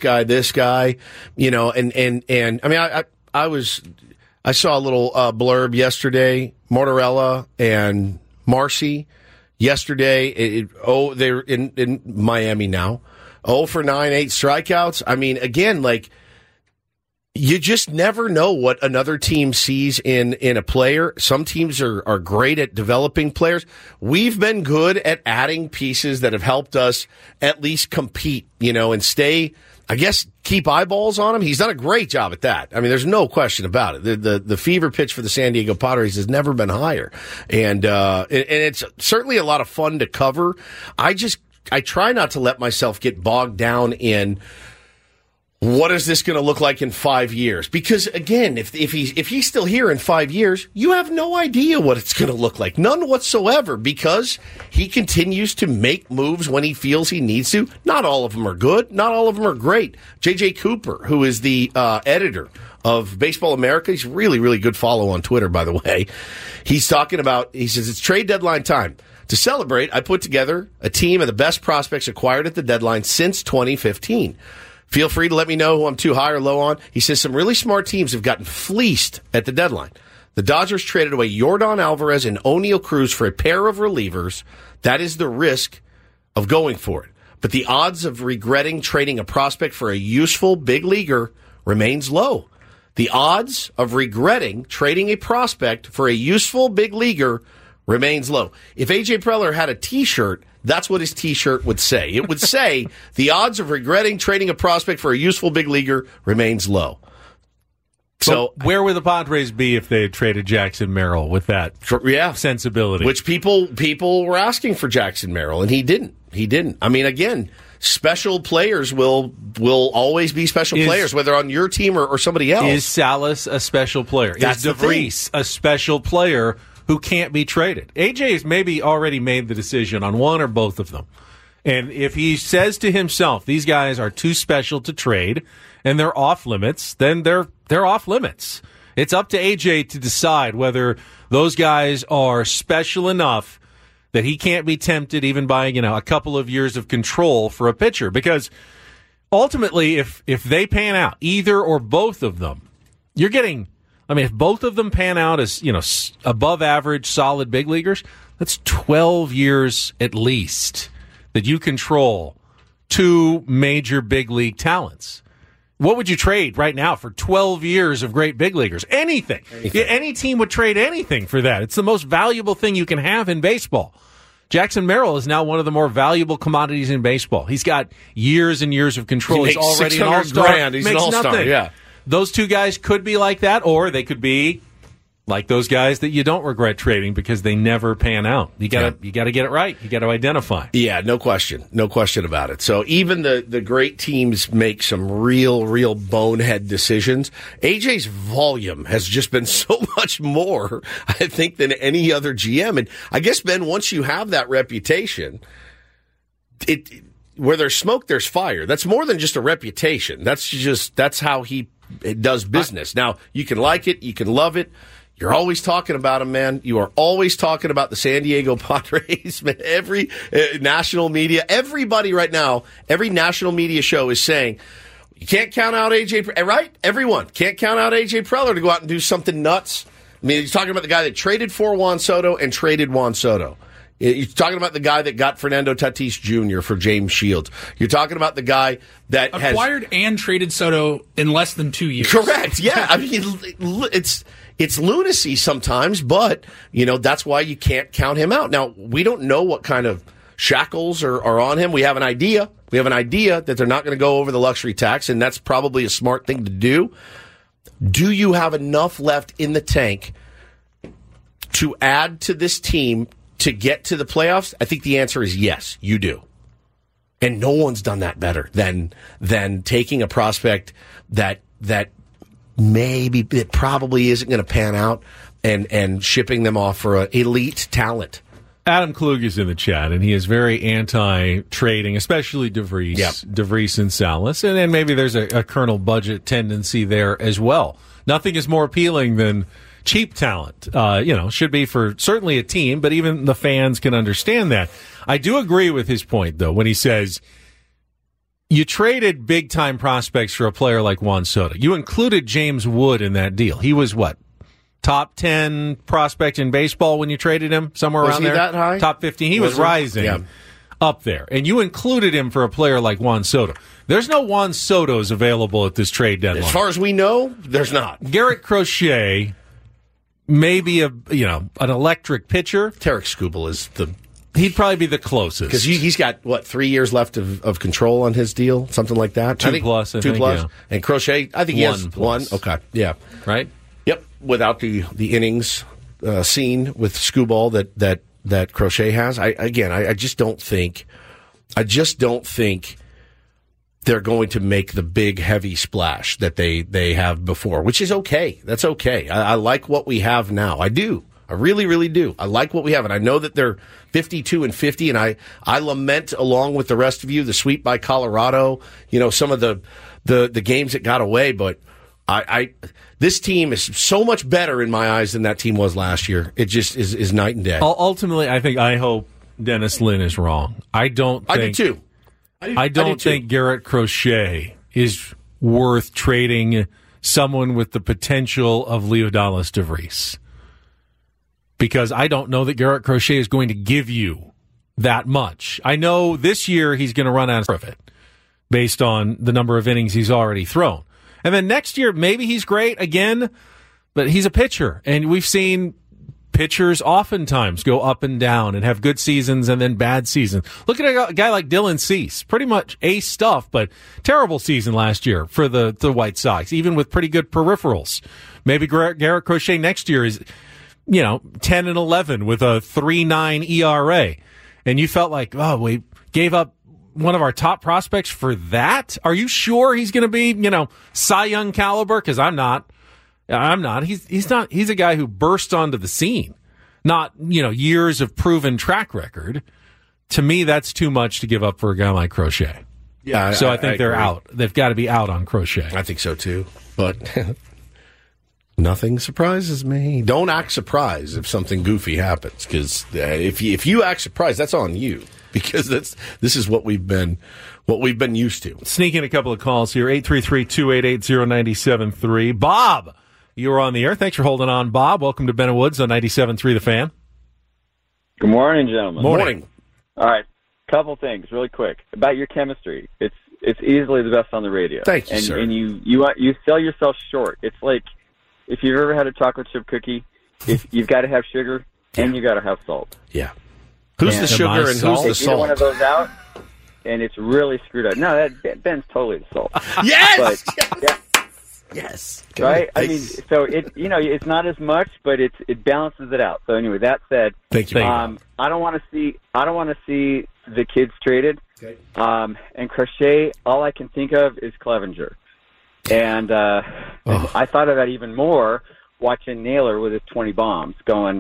I mean, I saw a little blurb yesterday, Mortarella and Marcy yesterday. They're in Miami now. 0 for 9, 8 strikeouts. I mean, again, like, you just never know what another team sees in a player. Some teams are great at developing players. We've been good at adding pieces that have helped us at least compete, and stay, I guess, keep eyeballs on him. He's done a great job at that. I mean, there's no question about it. The fever pitch for the San Diego Padres has never been higher. And it's certainly a lot of fun to cover. I try not to let myself get bogged down in what is this going to look like in 5 years? Because again, if he's still here in 5 years, you have no idea what it's going to look like. None whatsoever, because he continues to make moves when he feels he needs to. Not all of them are good. Not all of them are great. J.J. Cooper, who is the editor of Baseball America, he's really, really good follow on Twitter, by the way. He's talking about, he says, it's trade deadline time. To celebrate, I put together a team of the best prospects acquired at the deadline since 2015. Feel free to let me know who I'm too high or low on. He says some really smart teams have gotten fleeced at the deadline. The Dodgers traded away Yordan Alvarez and O'Neal Cruz for a pair of relievers. That is the risk of going for it. But the odds of regretting trading a prospect for a useful big leaguer remains low. The odds of regretting trading a prospect for a useful big leaguer remains low. If A.J. Preller had a T-shirt That's what his T-shirt would say. It would say, the odds of regretting trading a prospect for a useful big leaguer remains low. So where would the Padres be if they had traded Jackson Merrill with that sensibility? Which people were asking for Jackson Merrill, and he didn't. I mean, again, special players will always be special players, whether on your team or somebody else. Is Salas a special player? That's is DeVries a special player who can't be traded? AJ has maybe already made the decision on one or both of them. And if he says to himself, these guys are too special to trade and they're off limits, then they're off limits. It's up to AJ to decide whether those guys are special enough that he can't be tempted even by, a couple of years of control for a pitcher. Because ultimately, if they pan out, either or both of them, you're getting, if both of them pan out as, above average, solid big leaguers, that's 12 years at least that you control two major big league talents. What would you trade right now for 12 years of great big leaguers? Anything. Any team would trade anything for that. It's the most valuable thing you can have in baseball. Jackson Merrill is now one of the more valuable commodities in baseball. He's got years and years of control. He's already an all-star. He's an all-star, yeah. Those two guys could be like that, or they could be like those guys that you don't regret trading because they never pan out. You got to get it right. You got to identify. Yeah, no question about it. So even the great teams make some real bonehead decisions. AJ's volume has just been so much more, I think, than any other GM. And I guess, Ben, once you have that reputation, where there's smoke, there's fire. That's more than just a reputation. That's how he does business. Now, you can like it, you can love it. You're always talking about them, man. You are always talking about the San Diego Padres, man. Every national media, everybody right now, every national media show is saying, you can't count out AJ, right? Everyone can't count out AJ Preller to go out and do something nuts. I mean, he's talking about the guy that traded for Juan Soto and traded Juan Soto. You're talking about the guy that got Fernando Tatis Jr. for James Shields. You're talking about the guy that acquired and traded Soto in less than 2 years. Correct. Yeah. I mean, it's lunacy sometimes, but, that's why you can't count him out. Now, we don't know what kind of shackles are on him. We have an idea. We have an idea that they're not going to go over the luxury tax, and that's probably a smart thing to do. Do you have enough left in the tank to add to this team to get to the playoffs? I think the answer is yes, you do. And no one's done that better than taking a prospect that maybe it probably isn't going to pan out and shipping them off for an elite talent. Adam Klug is in the chat, and he is very anti-trading, especially DeVries, DeVries and Salas. And then maybe there's a Colonel budget tendency there as well. Nothing is more appealing than cheap talent. Should be for certainly a team, but even the fans can understand that. I do agree with his point, though, when he says you traded big-time prospects for a player like Juan Soto. You included James Wood in that deal. He was, top 10 prospect in baseball when you traded him? Somewhere around there? Was he that high? Top 15. He was rising up there. And you included him for a player like Juan Soto. There's no Juan Sotos available at this trade deadline. As far as we know, there's not. Garrett Crochet may be an electric pitcher. Tarek Skubal is He'd probably be the closest. Because he's got, 3 years left of control on his deal? Something like that? 2 plus. 2 plus. Yeah. And Crochet, I think he has 1. Okay. Yeah. Right? Yep. Without the innings scene with Skubal that Crochet has. I just don't think they're going to make the big, heavy splash that they have before, which is okay. That's okay. I like what we have now. I do. I really, really do. I like what we have, and I know that they're 52-50, and I lament, along with the rest of you, the sweep by Colorado, some of the games that got away, but this team is so much better in my eyes than that team was last year. It just is night and day. Ultimately, I hope Dennis Lin is wrong. I do too. I don't think Garrett Crochet is worth trading someone with the potential of Leodalis DeVries. Because I don't know that Garrett Crochet is going to give you that much. I know this year he's going to run out of it based on the number of innings he's already thrown. And then next year, maybe he's great again, but he's a pitcher. And we've seen pitchers oftentimes go up and down and have good seasons and then bad seasons. Look at a guy like Dylan Cease, pretty much ace stuff, but terrible season last year for the White Sox, even with pretty good peripherals. Maybe Garrett Crochet next year is, 10-11 with a 3.9 ERA. And you felt like, oh, we gave up one of our top prospects for that? Are you sure he's going to be, Cy Young caliber? Because I'm not. He's not. He's a guy who burst onto the scene, not, years of proven track record. To me, that's too much to give up for a guy like Crochet. Yeah. So I think they're out. They've got to be out on Crochet. I think so too. But nothing surprises me. Don't act surprised if something goofy happens, because if you act surprised, that's on you. Because this is what we've been used to. Sneak in a couple of calls here. 833-288-0973. Bob, you were on the air. Thanks for holding on, Bob. Welcome to Ben and Woods on 97.3 The Fan. Good morning, gentlemen. Morning. All right, couple things really quick about your chemistry. It's easily the best on the radio. Thank you, sir. And you sell yourself short. It's like if you've ever had a chocolate chip cookie, if you've got to have sugar and you got to have salt. Yeah. Who's the sugar and who's the salt? Either one of those out, and it's really screwed up. No, Ben's totally the salt. Yes! But, yeah. Yes. Right? I mean, so it's not as much, but it balances it out. So anyway, that said, thank you. I don't want to see the kids traded. Okay. And Crochet, all I can think of is Clevenger. And I thought of that even more watching Naylor with his 20 bombs going,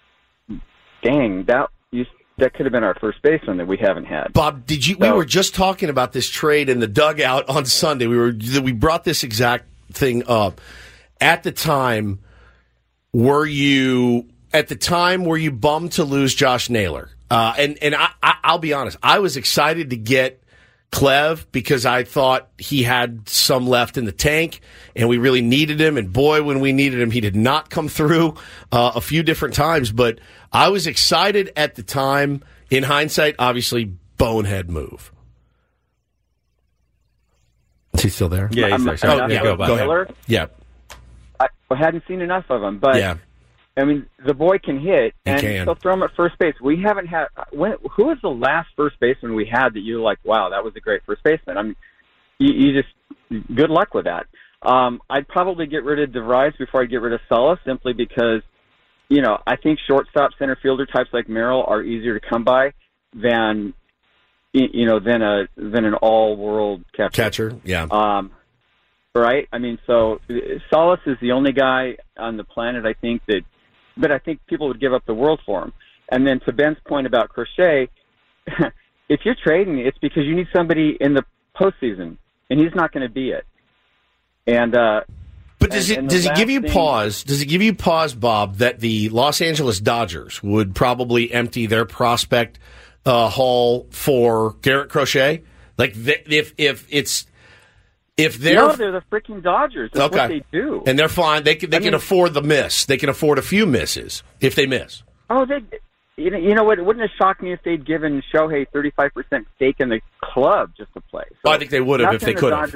dang, that could have been our first baseman that we haven't had. Bob, we were just talking about this trade in the dugout on Sunday. We brought this exact thing up. At the time, were you bummed to lose Josh Naylor? And I'll be honest, I was excited to get Clev because I thought he had some left in the tank and we really needed him. And boy, when we needed him, he did not come through a few different times. But I was excited at the time. In hindsight, obviously, bonehead move. Is he still there? Yeah, he's there. Sorry. Go ahead. Yeah. I hadn't seen enough of him, but yeah. I mean, the boy can hit, and they'll throw him at first base. We haven't had. Who was the last first baseman we had that you were like, wow, that was a great first baseman? I mean, you just good luck with that. I'd probably get rid of DeVries before I'd get rid of Salas, simply because, I think shortstop, center fielder types like Merrill are easier to come by than an all-world catcher. Yeah. Right. I mean, so Salas is the only guy on the planet I think that I think people would give up the world for him. And then to Ben's point about Crochet, if you're trading, it's because you need somebody in the postseason, and he's not going to be it. And but does it give you pause? Does it give you pause, Bob, that the Los Angeles Dodgers would probably empty their prospect haul for Garrett Crochet? Like if they're no, they're the freaking Dodgers. That's what they do, and they're fine. They can afford the miss. They can afford a few misses if they miss. Oh, you know what? It wouldn't have shocked me if they'd given Shohei 35% stake in the club just to play. So I think they would have if they could have.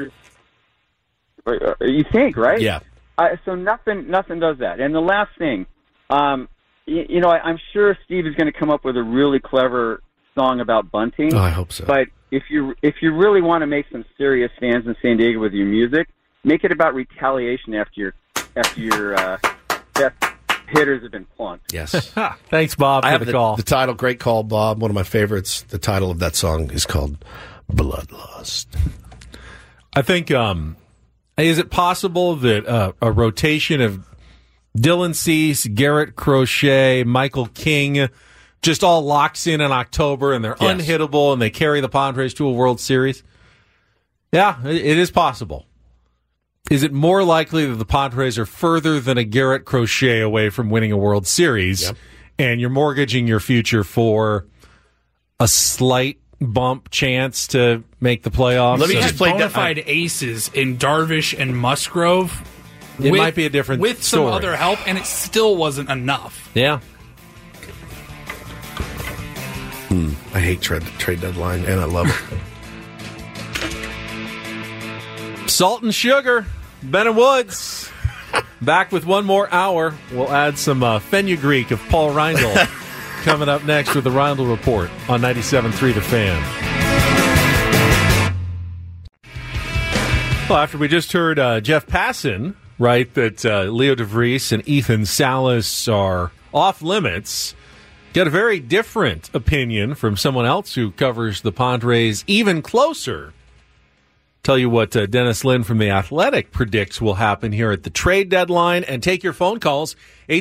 You think, right? Yeah. So nothing does that. And the last thing, I'm sure Steve is going to come up with a really clever song about bunting. Oh, I hope so. But if you really want to make some serious fans in San Diego with your music, make it about retaliation after your best hitters have been plunked. Yes. Thanks, Bob, for the call. The title, great call, Bob. One of my favorites. The title of that song is called Bloodlust. I think, is it possible that a rotation of Dylan Cease, Garrett Crochet, Michael King just all locks in October and they're unhittable and they carry the Padres to a World Series? Yeah, it is possible. Is it more likely that the Padres are further than a Garrett Crochet away from winning a World Series and you're mortgaging your future for a slight bump chance to make the playoffs? Let me just play bona fide aces in Darvish and Musgrove. It might be a different with story. Some other help, and it still wasn't enough. Yeah. I hate trade deadline, and I love it. Salt and sugar, Ben and Woods. Back with one more hour. We'll add some fenugreek of Paul Reindl coming up next with the Reindl Report on 97.3 The Fan. Well, after we just heard Jeff Passan write that Leo DeVries and Ethan Salas are off limits, got a very different opinion from someone else who covers the Padres even closer. Tell you what Dennis Lin from The Athletic predicts will happen here at the trade deadline, and take your phone calls,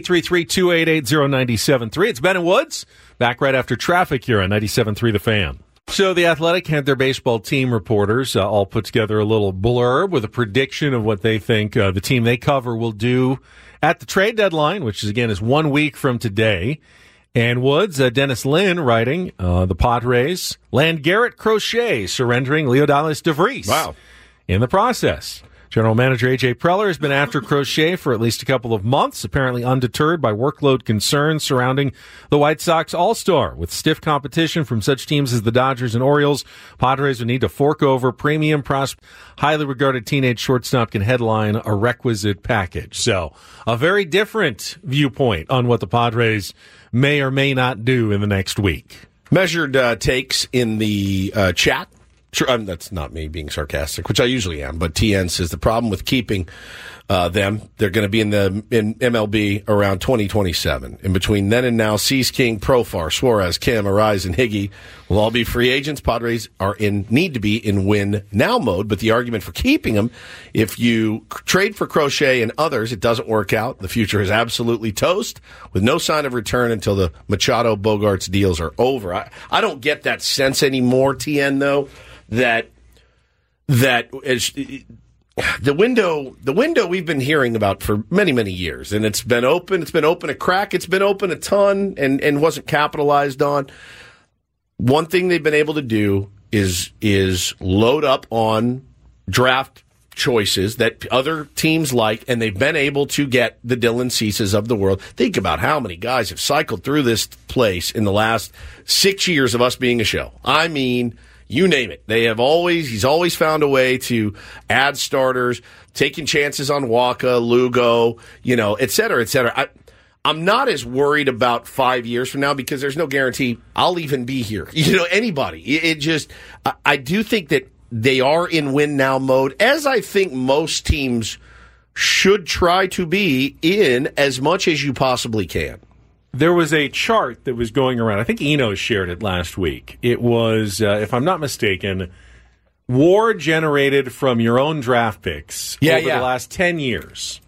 833-288-0973. It's Ben and Woods, back right after traffic here on 97.3 The Fan. So The Athletic had their baseball team reporters all put together a little blurb with a prediction of what they think the team they cover will do at the trade deadline, which is 1 week from today. And Woods, Dennis Lin writing, the Padres land Garrett Crochet, surrendering Leonidas DeVries. Wow. In the process. General Manager A.J. Preller has been after Crochet for at least a couple of months, apparently undeterred by workload concerns surrounding the White Sox All-Star. With stiff competition from such teams as the Dodgers and Orioles, Padres would need to fork over premium prospect. Highly regarded teenage shortstop can headline a requisite package. So, a very different viewpoint on what the Padres may or may not do in the next week. Measured takes in the chat. Sure, that's not me being sarcastic, which I usually am, but TN says the problem with keeping them, they're going to be in MLB around 2027. In between then and now, Cease King, Profar, Suarez, Kim, Arise, and Higgy will all be free agents. Padres need to be in win now mode, but the argument for keeping them, if you trade for Crochet and others, it doesn't work out. The future is absolutely toast, with no sign of return until the Machado Bogaerts deals are over. I don't get that sense anymore, TN, though, that is the window we've been hearing about for many, many years, and it's been open a crack, it's been open a ton and wasn't capitalized on. One thing they've been able to do is load up on draft choices that other teams like, and they've been able to get the Dylan Ceases of the world. Think about how many guys have cycled through this place in the last 6 years of us being a show. I mean, you name it. He's always found a way to add starters, taking chances on Waka, Lugo, et cetera, et cetera. I'm not as worried about 5 years from now because there's no guarantee I'll even be here. Anybody. I do think that they are in win now mode, as I think most teams should try to be in as much as you possibly can. There was a chart that was going around. I think Eno shared it last week. It was, if I'm not mistaken, WAR generated from your own draft picks over the last 10 years.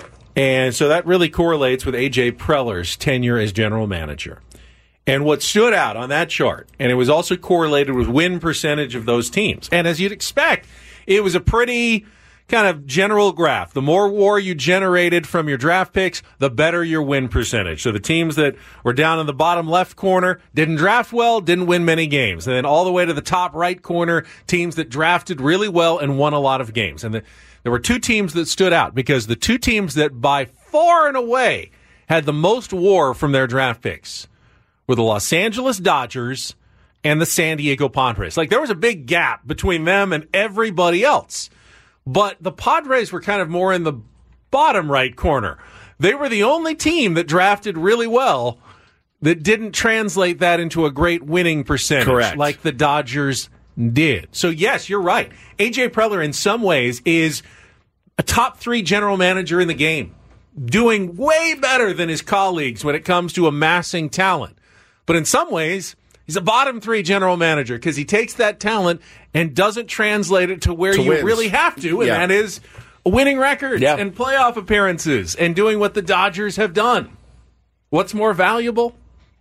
And so that really correlates with A.J. Preller's tenure as general manager. And what stood out on that chart, and it was also correlated with win percentage of those teams. And as you'd expect, it was a pretty kind of general graph. The more WAR you generated from your draft picks, the better your win percentage. So the teams that were down in the bottom left corner didn't draft well, didn't win many games. And then all the way to the top right corner, teams that drafted really well and won a lot of games. And there were two teams that stood out because the two teams that by far and away had the most WAR from their draft picks were the Los Angeles Dodgers and the San Diego Padres. Like, there was a big gap between them and everybody else. But the Padres were kind of more in the bottom right corner. They were the only team that drafted really well that didn't translate that into a great winning percentage. Correct. Like the Dodgers did. So, yes, you're right. A.J. Preller, in some ways, is a top 3 general manager in the game, doing way better than his colleagues when it comes to amassing talent. But in some ways, he's a bottom 3 general manager because he takes that talent and doesn't translate it to where you wins. Really have to, and that is winning records and playoff appearances and doing what the Dodgers have done. What's more valuable?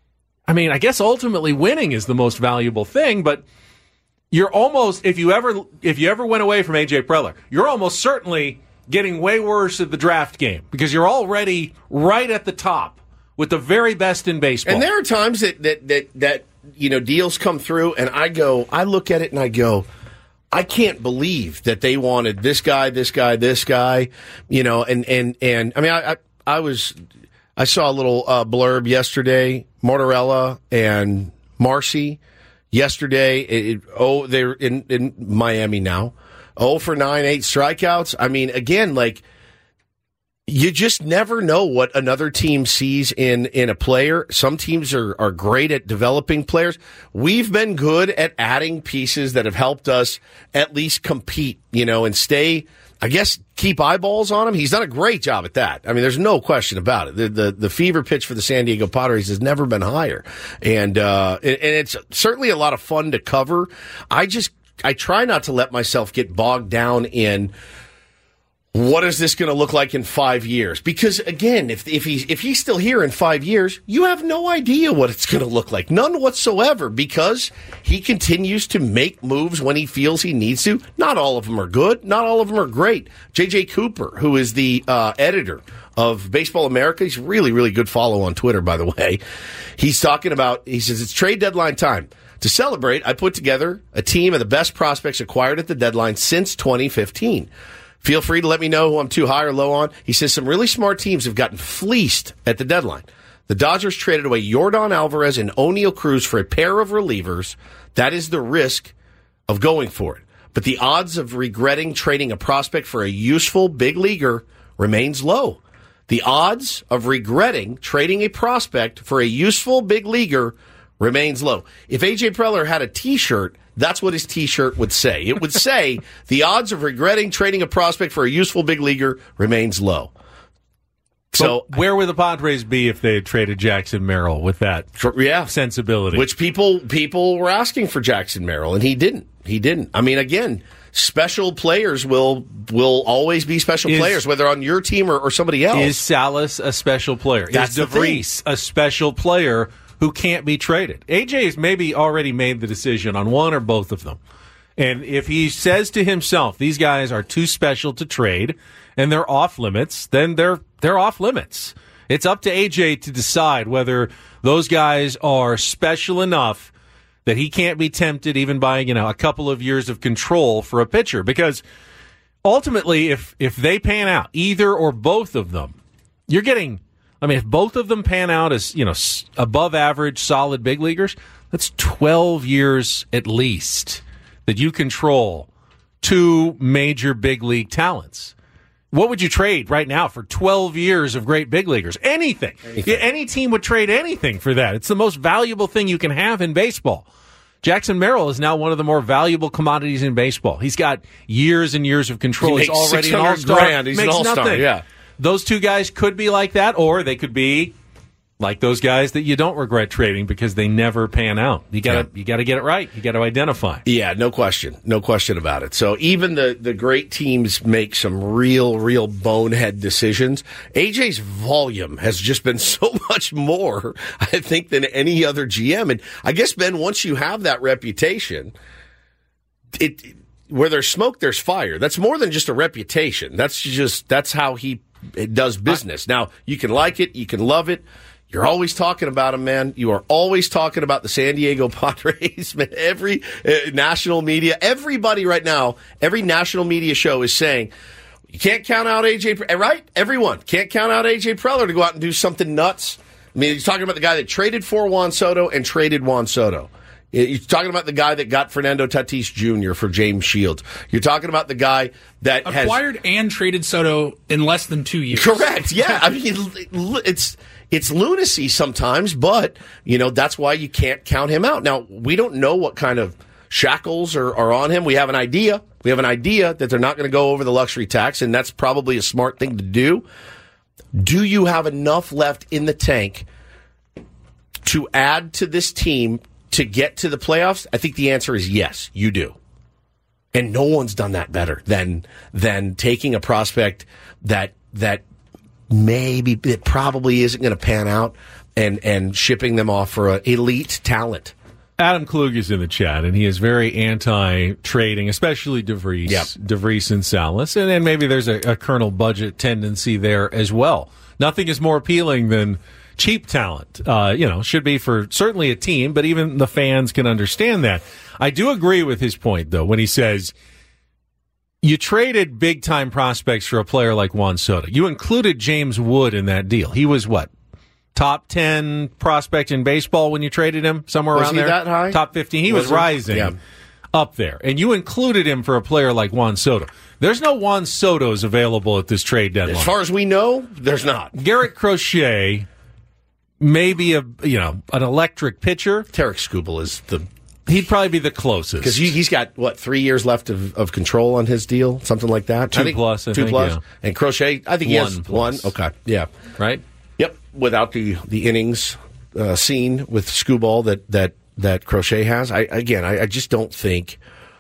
I mean, I guess ultimately winning is the most valuable thing, but you're almost, if you ever went away from A.J. Preller, you're almost certainly getting way worse at the draft game because you're already right at the top with the very best in baseball. And there are times that deals come through, and I look at it and I go, I can't believe that they wanted this guy, and I mean, I saw a little blurb yesterday, Mortarella and Marcy yesterday. They're in Miami now. 0 for 9, 8 strikeouts. I mean, again, like, You just never know what another team sees in a player. Some teams are great at developing players. We've been good at adding pieces that have helped us at least compete, and stay, I guess, keep eyeballs on him. He's done a great job at that. I mean, there's no question about it. The fever pitch for the San Diego Padres has never been higher. And it's certainly a lot of fun to cover. I try not to let myself get bogged down in what is this going to look like in 5 years? Because again, if he's still here in 5 years, you have no idea what it's going to look like. None whatsoever, because he continues to make moves when he feels he needs to. Not all of them are good. Not all of them are great. J.J. Cooper, who is the editor of Baseball America, he's a really, really good follow on Twitter, by the way. He says, it's trade deadline time. To celebrate, I put together a team of the best prospects acquired at the deadline since 2015. Feel free to let me know who I'm too high or low on. He says some really smart teams have gotten fleeced at the deadline. The Dodgers traded away Yordan Alvarez and O'Neal Cruz for a pair of relievers. That is the risk of going for it. But the odds of regretting trading a prospect for a useful big leaguer remains low. The odds of regretting trading a prospect for a useful big leaguer remains low. If A.J. Preller had a T-shirt, that's what his T-shirt would say. It would say, the odds of regretting trading a prospect for a useful big leaguer remains low. So where would the Padres be if they had traded Jackson Merrill with that sensibility? Which people were asking for Jackson Merrill, and he didn't. I mean, again, special players will always be special players, whether on your team or somebody else. Is Salas a special player? That's is DeVries a special player who can't be traded? AJ has maybe already made the decision on one or both of them. And if he says to himself, these guys are too special to trade and they're off limits, then they're off limits. It's up to AJ to decide whether those guys are special enough that he can't be tempted even by, a couple of years of control for a pitcher. Because ultimately, if they pan out, either or both of them, you're getting... if both of them pan out as, above average, solid big leaguers, that's 12 years at least that you control two major big league talents. What would you trade right now for 12 years of great big leaguers? Anything. Yeah, any team would trade anything for that. It's the most valuable thing you can have in baseball. Jackson Merrill is now one of the more valuable commodities in baseball. He's got years and years of control. He's already an all-star. He's an all-star, yeah. Those two guys could be like that, or they could be like those guys that you don't regret trading because they never pan out. You got to get it right. You got to identify. Yeah, no question about it. So even the great teams make some real bonehead decisions. AJ's volume has just been so much more, I think, than any other GM. And I guess, Ben, once you have that reputation, where there's smoke, there's fire. That's more than just a reputation. That's how it does business. Now, you can like it, you can love it. You're always talking about them, man. You are always talking about the San Diego Padres. Man, every national media, everybody right now, every national media show is saying, you can't count out AJ, right? Everyone can't count out AJ Preller to go out and do something nuts. I mean, you're talking about the guy that traded for Juan Soto and traded Juan Soto. You're talking about the guy that got Fernando Tatis Jr. for James Shields. You're talking about the guy that acquired and traded Soto in less than 2 years. Correct. Yeah. I mean, it's lunacy sometimes, but that's why you can't count him out. Now, we don't know what kind of shackles are on him. We have an idea. We have an idea that they're not going to go over the luxury tax, and that's probably a smart thing to do. Do you have enough left in the tank to add to this team to get to the playoffs? I think the answer is yes, you do. And no one's done that better than taking a prospect that maybe it probably isn't going to pan out and shipping them off for an elite talent. Adam Klug is in the chat, and he is very anti-trading, especially DeVries, DeVries and Salas, and then maybe there's a Colonel budget tendency there as well. Nothing is more appealing than cheap talent, should be for certainly a team, but even the fans can understand that. I do agree with his point, though, when he says you traded big-time prospects for a player like Juan Soto. You included James Wood in that deal. He was, top 10 prospect in baseball when you traded him? Somewhere around there? Was he that high? Top 15. He was rising. Yeah. up there, and you included him for a player like Juan Soto. There's no Juan Sotos available at this trade deadline. As far as we know, there's not. Garrett Crochet, maybe an electric pitcher. Tarek Skubal is He'd probably be the closest. Because he's got, 3 years left of control on his deal? Something like that? 2 plus. Yeah. And Crochet, I think he has 1. Okay, yeah. Right? Yep, without the innings seen with Skubal that Crochet has. I just don't think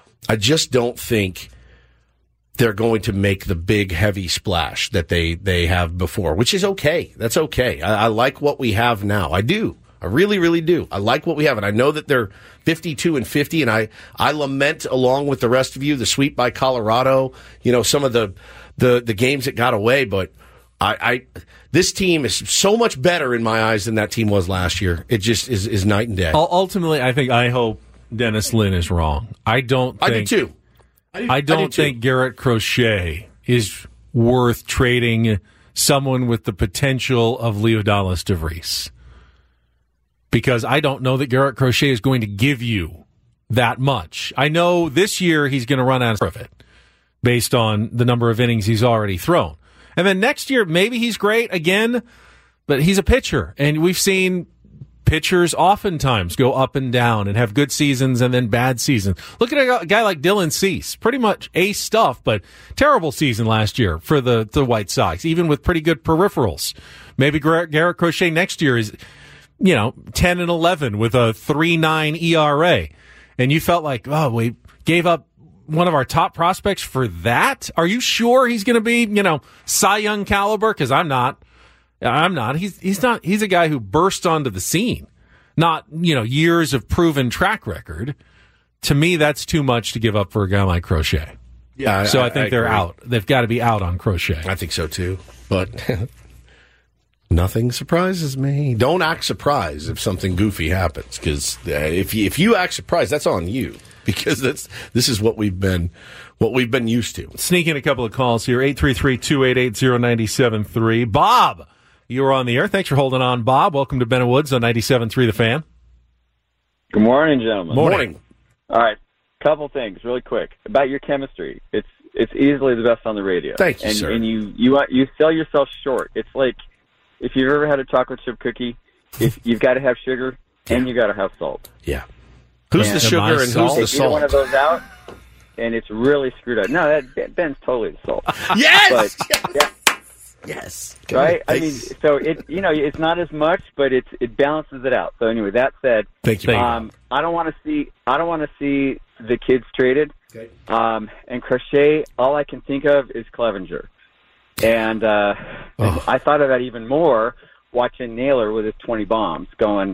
they're going to make the big, heavy splash that they have before, which is okay. That's okay. I like what we have now. I do. I really, really do. I like what we have, and I know that they're 52-50, and I lament, along with the rest of you, the sweep by Colorado, some of the games that got away, but this team is so much better in my eyes than that team was last year. It just is night and day. Ultimately, I hope Dennis Lin is wrong. I do too. I don't think Garrett Crochet is worth trading someone with the potential of Leodalis DeVries. Because I don't know that Garrett Crochet is going to give you that much. I know this year he's going to run out of it based on the number of innings he's already thrown. And then next year, maybe he's great again, but he's a pitcher. And we've seen pitchers oftentimes go up and down and have good seasons and then bad seasons. Look at a guy like Dylan Cease, pretty much ace stuff, but terrible season last year for the White Sox, even with pretty good peripherals. Maybe Garrett Crochet next year is 10-11 with a 3.9 ERA. And you felt like, we gave up one of our top prospects for that? Are you sure he's going to be, Cy Young caliber? Because I'm not. He's not. He's a guy who burst onto the scene, not, years of proven track record. To me, that's too much to give up for a guy like Crochet. Yeah. So I think they're out. They've got to be out on Crochet. I think so too. But nothing surprises me. Don't act surprised if something goofy happens, because if you act surprised, that's on you, because this is what we've been used to. Sneaking a couple of calls here. 833-288-0973. Bob, you were on the air. Thanks for holding on, Bob. Welcome to Ben and Woods on 97.3 The Fan. Good morning, gentlemen. Morning. All right, couple things really quick about your chemistry. It's easily the best on the radio. Thank you, sir. And you sell yourself short. It's like, if you've ever had a chocolate chip cookie, you've got to have sugar and you got to have salt. Yeah. Who's the sugar and who's the salt? One of those out, and it's really screwed up. No, Ben's totally the salt. Yes. But, yeah. Yes. Right. I mean, so it's not as much, but it balances it out. So anyway, that said, thank you. I don't want to see the kids traded. Okay. And Crochet, all I can think of is Clevenger. And I thought of that even more watching Naylor with his 20 bombs, going,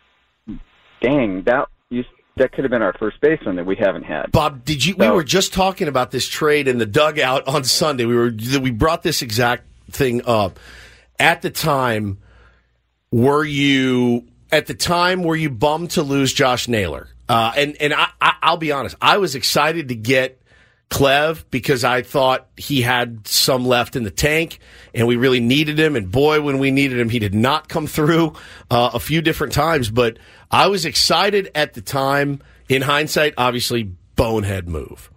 dang, that could have been our first baseman that we haven't had. Bob, we were just talking about this trade in the dugout on Sunday. We brought this exact thing up. At the time, were you bummed to lose Josh Naylor? And I'll be honest, I was excited to get Clev because I thought he had some left in the tank and we really needed him. And boy, when we needed him, he did not come through a few different times. But I was excited at the time. In hindsight, obviously, bonehead move.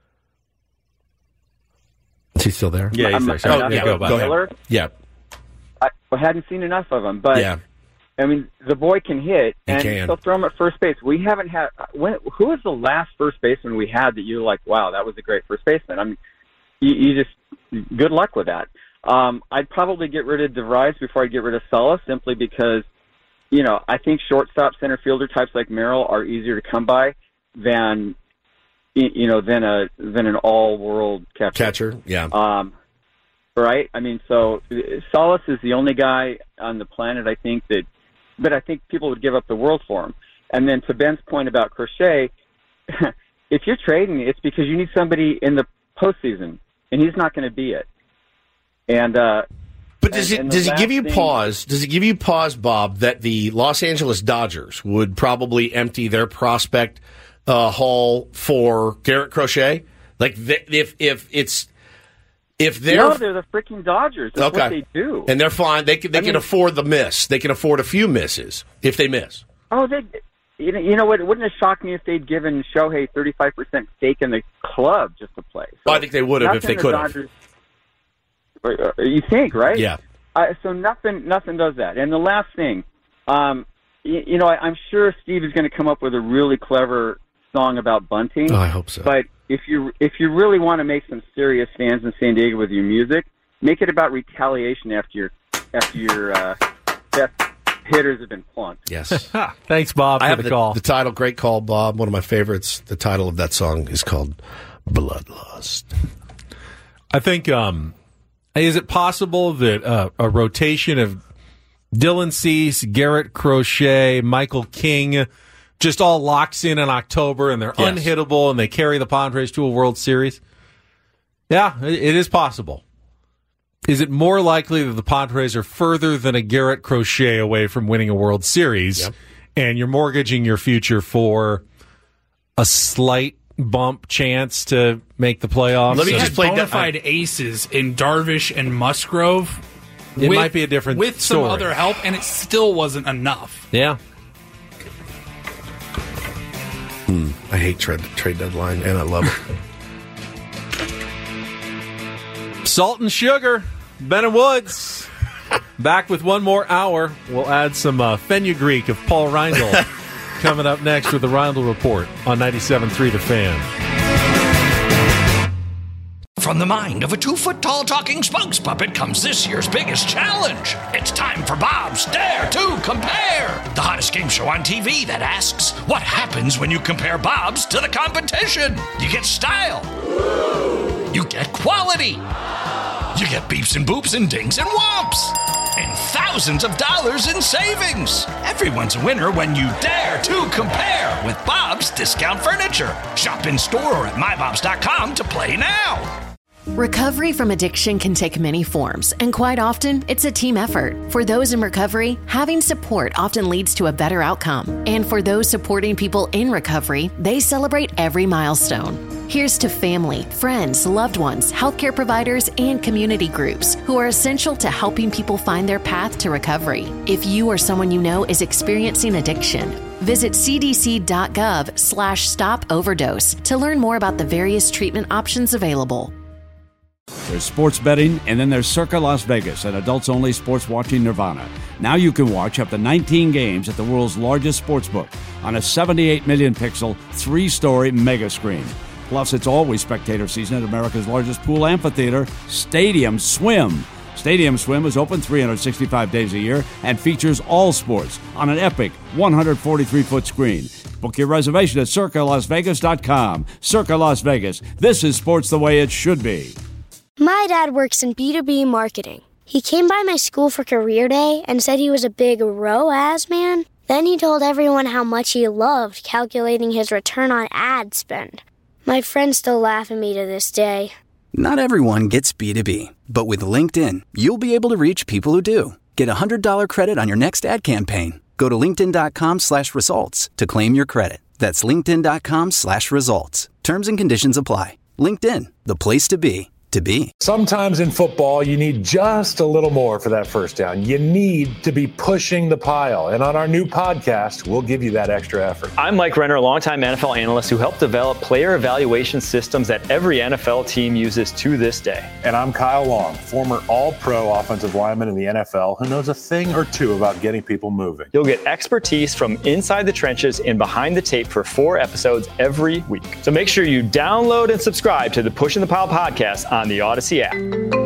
Is he still there? Yeah, he's there. Go ahead. Yeah. I hadn't seen enough of him, but yeah. I mean, the boy can hit, and he'll throw him at first base. We haven't had who was the last first baseman we had that you were like, wow, that was a great first baseman? I mean, you just good luck with that. I'd probably get rid of DeVries before I'd get rid of Salas, simply because, I think shortstop, center fielder types like Merrill are easier to come by than an all-world catcher. Yeah. Right. I mean, so Salas is the only guy on the planet but I think people would give up the world for him. And then to Ben's point about Crochet, if you're trading, it's because you need somebody in the postseason, and he's not going to be it. And but does it give you pause? Does it give you pause, Bob, that the Los Angeles Dodgers would probably empty their prospect haul for Garrett Crochet? Like if they're no, they're the freaking Dodgers. That's what they do, and they're fine. They can afford the miss. They can afford a few misses if they miss. Oh, you know what? It wouldn't have shocked me if they'd given Shohei 35% stake in the club just to play. So well, I think they would have if they could have. You think, right? Yeah. So nothing does that. And the last thing, I'm sure Steve is going to come up with a really clever song about bunting. Oh, I hope so. But if you really want to make some serious fans in San Diego with your music, make it about retaliation after your best hitters have been plunked. Yes. Thanks, Bob, for the call. The title, great call, Bob. One of my favorites. The title of that song is called Bloodlust. I think, is it possible that a rotation of Dylan Cease, Garrett Crochet, Michael King just all locks in October and they're unhittable and they carry the Padres to a World Series? Yeah, it is possible. Is it more likely that the Padres are further than a Garrett Crochet away from winning a World Series, and you're mortgaging your future for a slight bump chance to make the playoffs? Let me just play bona fide aces in Darvish and Musgrove. It might be a different with story. Some other help, and it still wasn't enough. Yeah. I hate trade deadline, and I love it. Salt and Sugar, Ben and Woods. Back with one more hour. We'll add some fenugreek of Paul Reindl coming up next with the Reindl Report on 97.3 The Fan. From the mind of a 2-foot-tall talking spokes puppet comes this year's biggest challenge. It's time for Bob's Dare to Compare, the hottest game show on TV that asks, what happens when you compare Bob's to the competition? You get style. You get quality. You get beeps and boops and dings and whomps. And thousands of dollars in savings. Everyone's a winner when you dare to compare with Bob's Discount Furniture. Shop in store or at mybobs.com to play now. Recovery from addiction can take many forms, and quite often, it's a team effort. For those in recovery, having support often leads to a better outcome. And for those supporting people in recovery, they celebrate every milestone. Here's to family, friends, loved ones, healthcare providers, and community groups who are essential to helping people find their path to recovery. If you or someone you know is experiencing addiction, visit cdc.gov/stop overdose to learn more about the various treatment options available. There's sports betting, and then there's Circa Las Vegas, an adults-only sports watching nirvana. Now you can watch up to 19 games at the world's largest sportsbook on a 78 million pixel, 3-story mega screen. Plus, it's always spectator season at America's largest pool amphitheater, Stadium Swim. Stadium Swim is open 365 days a year and features all sports on an epic 143-foot screen. Book your reservation at CircaLasVegas.com. Circa Las Vegas. This is sports the way it should be. My dad works in B2B marketing. He came by my school for career day and said he was a big ROAS man. Then he told everyone how much he loved calculating his return on ad spend. My friends still laugh at me to this day. Not everyone gets B2B, but with LinkedIn, you'll be able to reach people who do. Get a $100 credit on your next ad campaign. Go to linkedin.com/results to claim your credit. That's linkedin.com/results. Terms and conditions apply. LinkedIn, the place to be. Sometimes in football, you need just a little more for that first down. You need to be pushing the pile. And on our new podcast, we'll give you that extra effort. I'm Mike Renner, a longtime NFL analyst who helped develop player evaluation systems that every NFL team uses to this day. And I'm Kyle Long, former all-pro offensive lineman in the NFL who knows a thing or two about getting people moving. You'll get expertise from inside the trenches and behind the tape for 4 episodes every week. So make sure you download and subscribe to the Pushing the Pile podcast on the Odyssey app.